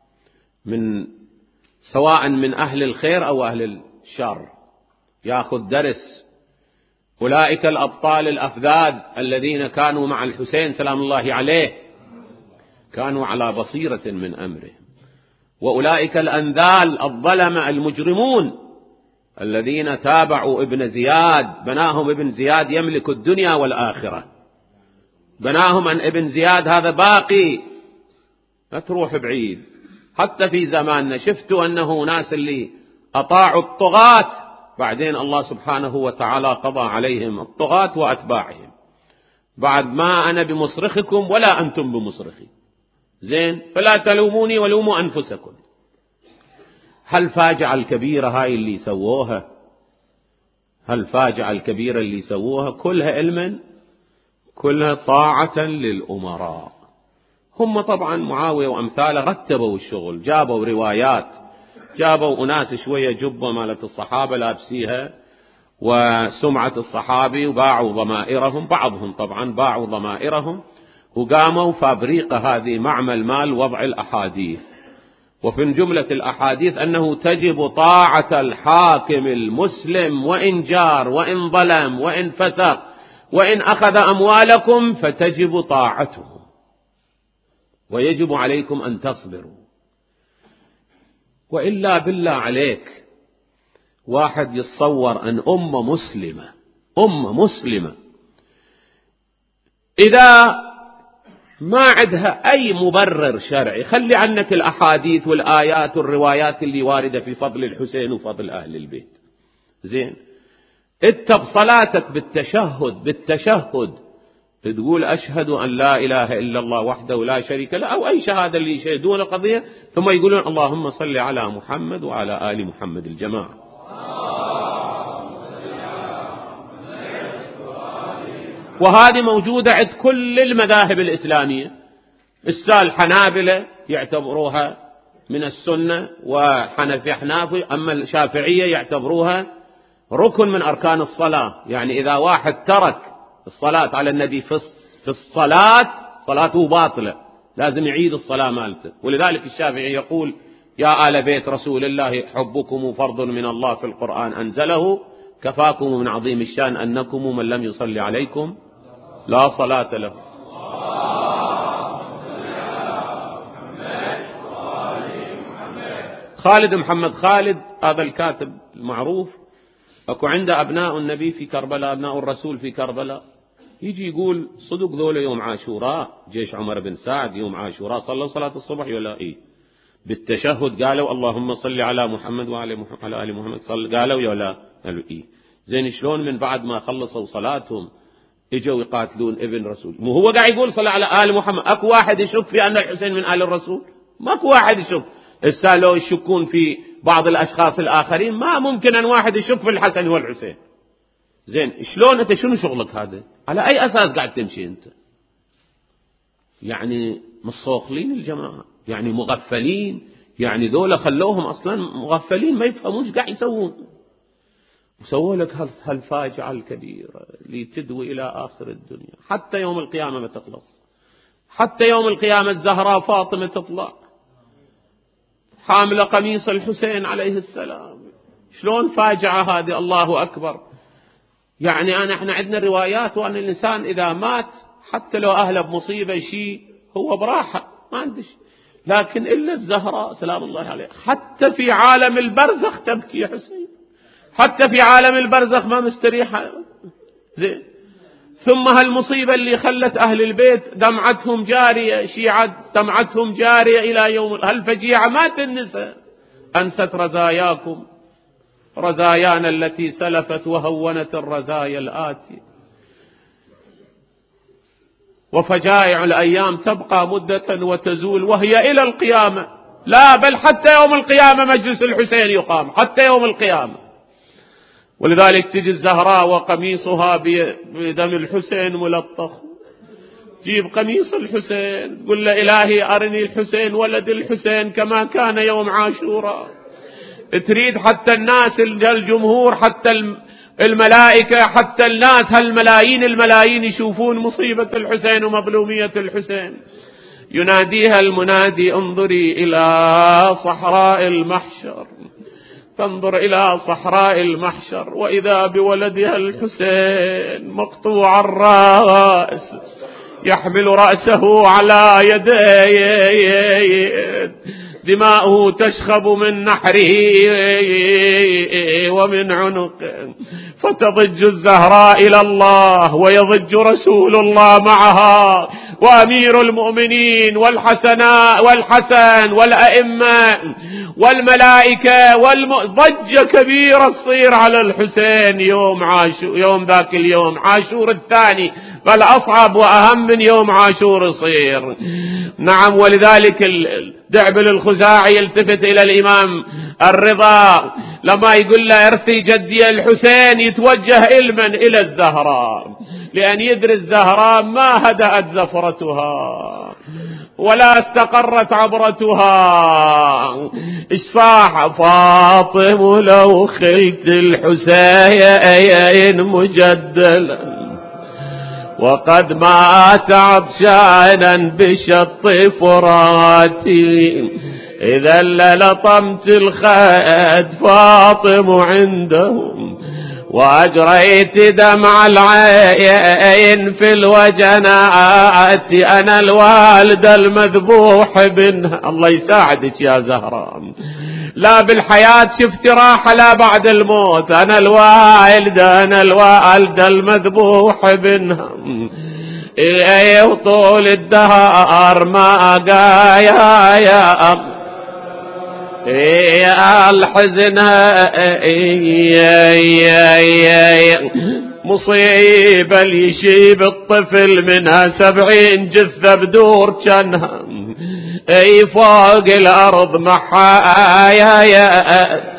من سواء من أهل الخير أو أهل الشر، يأخذ درس. أولئك الأبطال الأفذاذ الذين كانوا مع الحسين سلام الله عليه كانوا على بصيرة من أمره، وأولئك الأنذال الظلمة المجرمون الذين تابعوا ابن زياد، بناهم ابن زياد يملك الدنيا والآخرة، بناهم عن ابن زياد هذا باقي، لا تروح بعيد. حتى في زماننا شفتوا أنه ناس اللي أطاعوا الطغاة بعدين الله سبحانه وتعالى قضى عليهم الطغاة وأتباعهم، بعد ما أنا بمصرخكم ولا أنتم بمصرخي، زين، فلا تلوموني ولوموا أنفسكم. هل فاجعة الكبيرة هاي اللي سووها، هل فاجعة الكبيرة اللي سووها كلها علما، كلها طاعة للأمراء. هم طبعا معاوية وأمثاله رتبوا الشغل، جابوا روايات، جابوا أناس شوية جبة مالت الصحابة لابسيها وسمعة الصحابي وباعوا ضمائرهم، بعضهم طبعا باعوا ضمائرهم وقاموا فابريقة هذه معمل مال وضع الأحاديث. وفي جملة الأحاديث أنه تجب طاعة الحاكم المسلم وإن جار وإن ظلم وإن فسق وإن أخذ أموالكم فتجب طاعته ويجب عليكم أن تصبروا. وإلا بالله عليك واحد يتصور أن أمة مسلمة أمة مسلمة إذا ما عندها أي مبرر شرعي، خلي عنك الأحاديث والآيات والروايات اللي واردة في فضل الحسين وفضل أهل البيت، زين، انت بصلاتك بالتشهد بالتشهد تقول أشهد أن لا إله إلا الله وحده لا شريك له أو أي شهادة اللي يشهدون القضية، ثم يقولون اللهم صل على محمد وعلى آل محمد الجماعة. وهذه موجودة عند كل المذاهب الإسلامية. السال حنابلة يعتبروها من السنة وحنفي حنافي، أما الشافعية يعتبروها ركن من أركان الصلاة، يعني إذا واحد ترك الصلاة على النبي في الصلاة صلاته باطلة، لازم يعيد الصلاة مالته. ولذلك الشافعي يقول يا آل بيت رسول الله حبكم فرض من الله في القرآن أنزله، كفاكم من عظيم الشان أنكم من لم يصلي عليكم لا صلاة له. خالد محمد خالد هذا الكاتب المعروف أكو عنده أبناء النبي في كربلاء، أبناء الرسول في كربلاء، يجي يقول صدق ذولا يوم عاشوراء جيش عمر بن سعد يوم عاشوراء صلوا صلاة الصبح ولا إيه؟ بالتشهد قالوا اللهم صل على محمد وعلى محمد على آل محمد صل، قالوا يا لا قالوا إيه؟ زين، شلون من بعد ما خلصوا صلاتهم اجوا يقاتلون ابن رسول؟ مو هو قاعد يقول صلى على آل محمد؟ اكو واحد يشك في ان الحسين من آل الرسول؟ ماكو واحد يشك. هسه لو يشكون في بعض الاشخاص الاخرين ما ممكن ان واحد يشك في الحسن والحسين. زين، شلون انت شنو شغلك هذا؟ على اي اساس قاعد تمشي انت؟ يعني مصوخلين الجماعه، يعني مغفلين، يعني ذولا خلوهم اصلا مغفلين ما يفهموش قاعد يسوون، وسووا لك هالفاجعة الكبيرة اللي تدوي إلى آخر الدنيا حتى يوم القيامة ما تخلص. حتى يوم القيامة الزهراء فاطمة تطلع حاملة قميص الحسين عليه السلام. شلون فاجعة هذه؟ الله أكبر. يعني أنا إحنا عندنا روايات وأن الإنسان إذا مات حتى لو أهله بمصيبة شيء هو براحة ما عندش، لكن إلا الزهراء سلام الله عليها حتى في عالم البرزخ تبكي يا حسين، حتى في عالم البرزخ ما مستريحة. زين، ثم هالمصيبة اللي خلت أهل البيت دمعتهم جارية، شيعة دمعتهم جارية إلى يوم، هالفجيعة ما تنسى. أنست رزاياكم رزايانا التي سلفت وهونت الرزايا الآتية. وفجائع الأيام تبقى مدة وتزول وهي إلى القيامة، لا بل حتى يوم القيامة مجلس الحسين يقام، حتى يوم القيامة. ولذلك تجي الزهراء وقميصها بدم الحسين ملطخ، جيب قميص الحسين قل له إلهي أرني الحسين ولد الحسين كما كان يوم عاشوراء. تريد حتى الناس الجمهور حتى الملائكة حتى الناس هالملايين الملايين يشوفون مصيبة الحسين ومظلومية الحسين. يناديها المنادي انظري إلى صحراء المحشر، تنظر إلى صحراء المحشر وإذا بولدها الحسين مقطوع الرأس يحمل رأسه على يديه، دماؤه تشخب من نحره ومن عنقه، فتضج الزهراء إلى الله ويضج رسول الله معها وأمير المؤمنين والحسناء والحسن والأئمة والملائكة والم... ضجة كبيرة تصير على الحسين يوم عاشور، يوم ذاك اليوم عاشور الثاني، بل أصعب وأهم من يوم عاشور يصير. نعم، ولذلك دعبل الخزاعي يلتفت إلى الإمام الرضا لما يقول له ارثي جدي الحسين، يتوجه إلمن إلى الزهراء، لأن يدري الزهراء ما هدأت زفرتها ولا استقرت عبرتها. الصاح فاطم لو خلت الحسين مجدلا وقد مات عطشانا بشط فراتي، إذا للطمت الخد فاطم عندهم وأجريت دمع العين في الوجنات، أنا الوالد المذبوح بنها. الله يساعدك يا زهراء، لا بالحياة شفت راحة لا بعد الموت، أنا الوالد أنا الوالد المذبوح بنها. إيه وطول الدهر ما قايا يا إيه الحزن إيه مصيبة يشيب الطفل منها سبعين جثة بدور جنها، اي فوق الارض محايا يا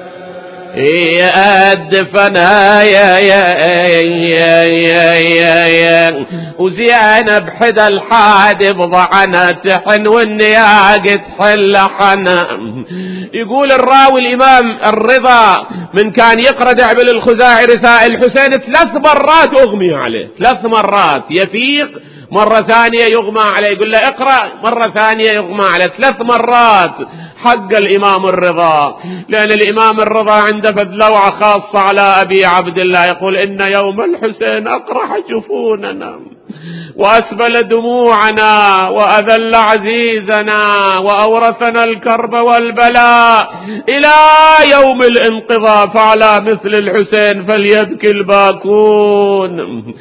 يا الدفنا يا يا يا يا يا يا وزينب حدا الحادب ضعنا تحن والنياق تحل حنا. يقول الراوي الإمام الرضا من كان يقرأ دعبل الخزاعي رثاء الحسين ثلاث مرات أغمي عليه، ثلاث مرات يفيق، مرة ثانية يغمى عليه، يقول له اقرأ، مرة ثانية يغمى عليه، ثلاث مرات حق الإمام الرضا. لأن الإمام الرضا عنده فدلوعة خاصة على أبي عبد الله، يقول إن يوم الحسين أقرح جفوننا وأسبل دموعنا وأذل عزيزنا وأورثنا الكرب والبلاء إلى يوم الانقضاء، فعلى مثل الحسين فليبكي الباكون.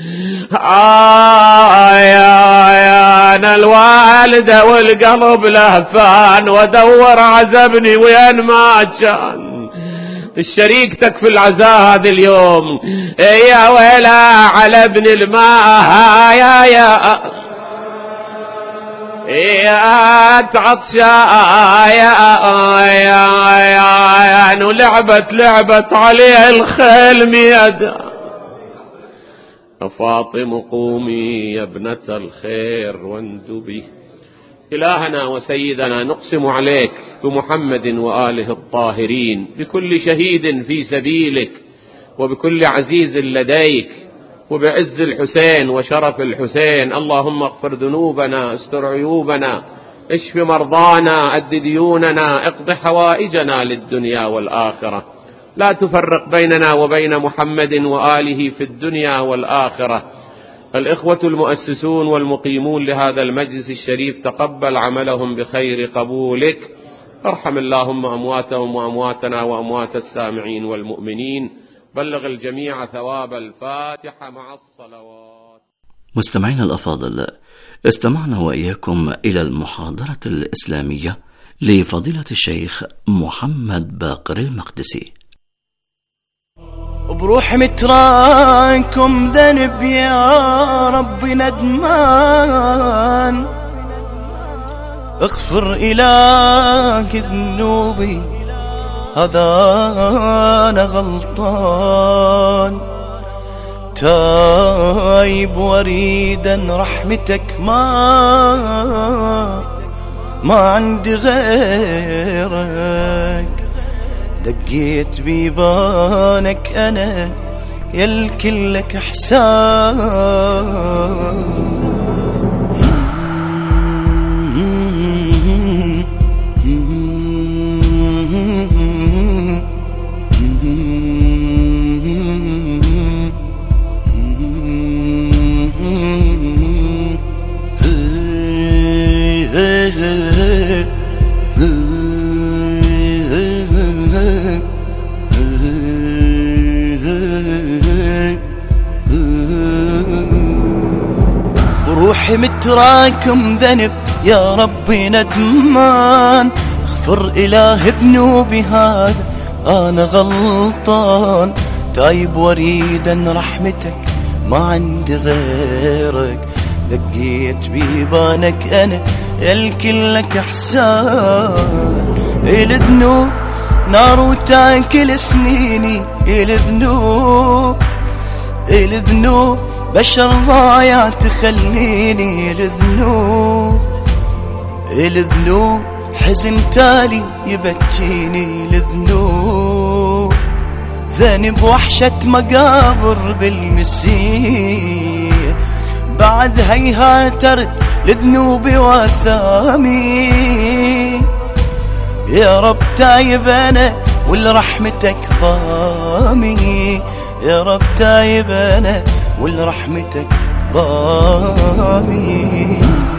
آه يا يا أنا الوالدة والقلب لهفان وأدور عزبني وين ما كان. الشريكتك في العزاء هذا اليوم يا ويلا على ابن الماء يا يا يا تعطشا يا يا يا لعبت لعبت عليه الخيل ميدا. فاطم قومي يا ابنة الخير واندبي. إلهنا وسيدنا نقسم عليك بمحمد وآله الطاهرين، بكل شهيد في سبيلك وبكل عزيز لديك وبعز الحسين وشرف الحسين. اللهم اغفر ذنوبنا، استر عيوبنا، اشف مرضانا، أد ديوننا، اقض حوائجنا للدنيا والآخرة. لا تفرق بيننا وبين محمد وآله في الدنيا والآخرة. الإخوة المؤسسون والمقيمون لهذا المجلس الشريف تقبل عملهم بخير قبولك، ارحم اللهم أمواتهم وأمواتنا وأموات السامعين والمؤمنين، بلغ الجميع ثواب الفاتحة مع الصلوات. مستمعينا الأفاضل، استمعنا وإياكم إلى المحاضرة الإسلامية لفضيلة الشيخ محمد باقر المقدسي. بروح متراكم ذنب يا رب ندمان، اغفر إلهي ذنوبي هذا أنا غلطان، تايب وريدا رحمتك ما ما عندي غيرك، دقيت بيبانك أنا يلكل لك إحساس. بروحي متراكم ذنب يا ربي ندمان، اغفر إله ذنوبي هذا أنا غلطان، تايب وريدا رحمتك ما عندي غيرك، دقيت بيبانك أنا يلكل لك إحسان. الذنوب نار وتاكل سنيني، الذنوب الذنوب بشر ضايع تخليني، الذنوب الذنوب حزن تالي يبكيني، الذنوب ذنب وحشة مقابر بالمسيح، بعد هيها ترد لذنوبي واثامي، يا رب تايب أنا والرحمتك ضامي، يا رب تايب أنا والرحمتك ضامي.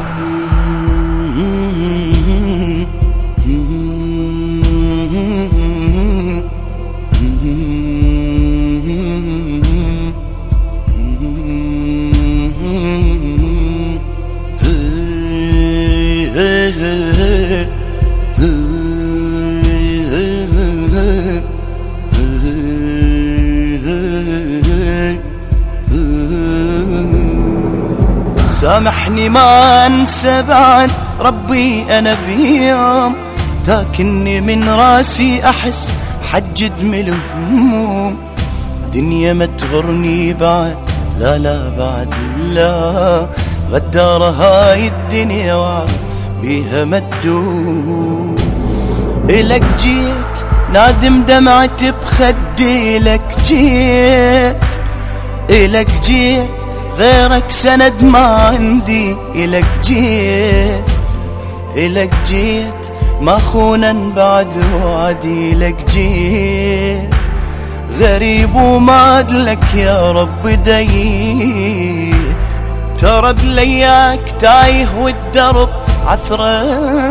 سامحني ما انسى بعد ربي انا بيوم، تاكني من راسي احس حجد من الهموم، دنيا ما تغرني بعد لا لا بعد لا، غدارة هاي الدنيا وعرف بيها مدوم، إلك جيت نادم دمعت بخدي، لك جيت إلك جيت غيرك سند ما عندي، إلك جيت إلك جيت ما خونا بعد وعدي، إلك جيت غريب وما أدلك يا رب دي، ترى بلياك تايه والدرب عثرة،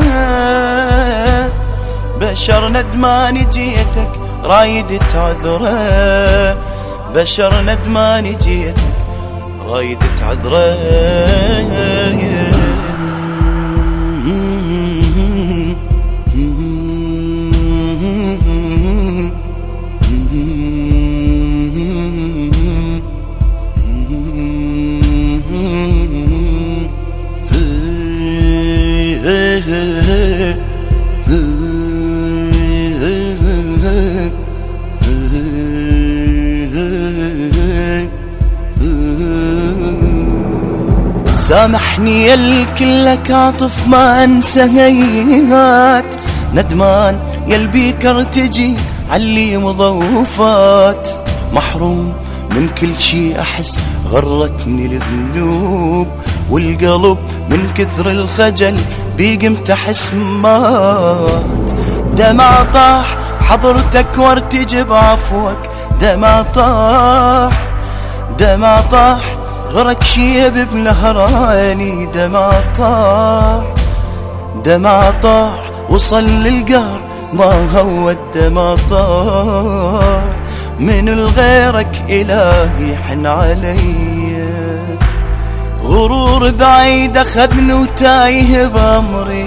بشر ندمان جيتك رايد تعذره، بشر ندمان جيتك رايد تعذره. سامحني يا الكلك عاطف ما انسى هيهات، ندمان يا البيكر تجي علي مضوفات، محروم من كل شي احس غرتني الذنوب، والقلب من كثر الخجل بيقمت احس مات، دمع طاح حضرتك وارتجب عفوك، دمع طاح دمع طاح غرق شيب بنهراني دمع طاح دمع طاح وصل للقهر ما هو الدمع طاح من الغيرك إلهي حن علي غرور بعيد أخذني وتايه بأمري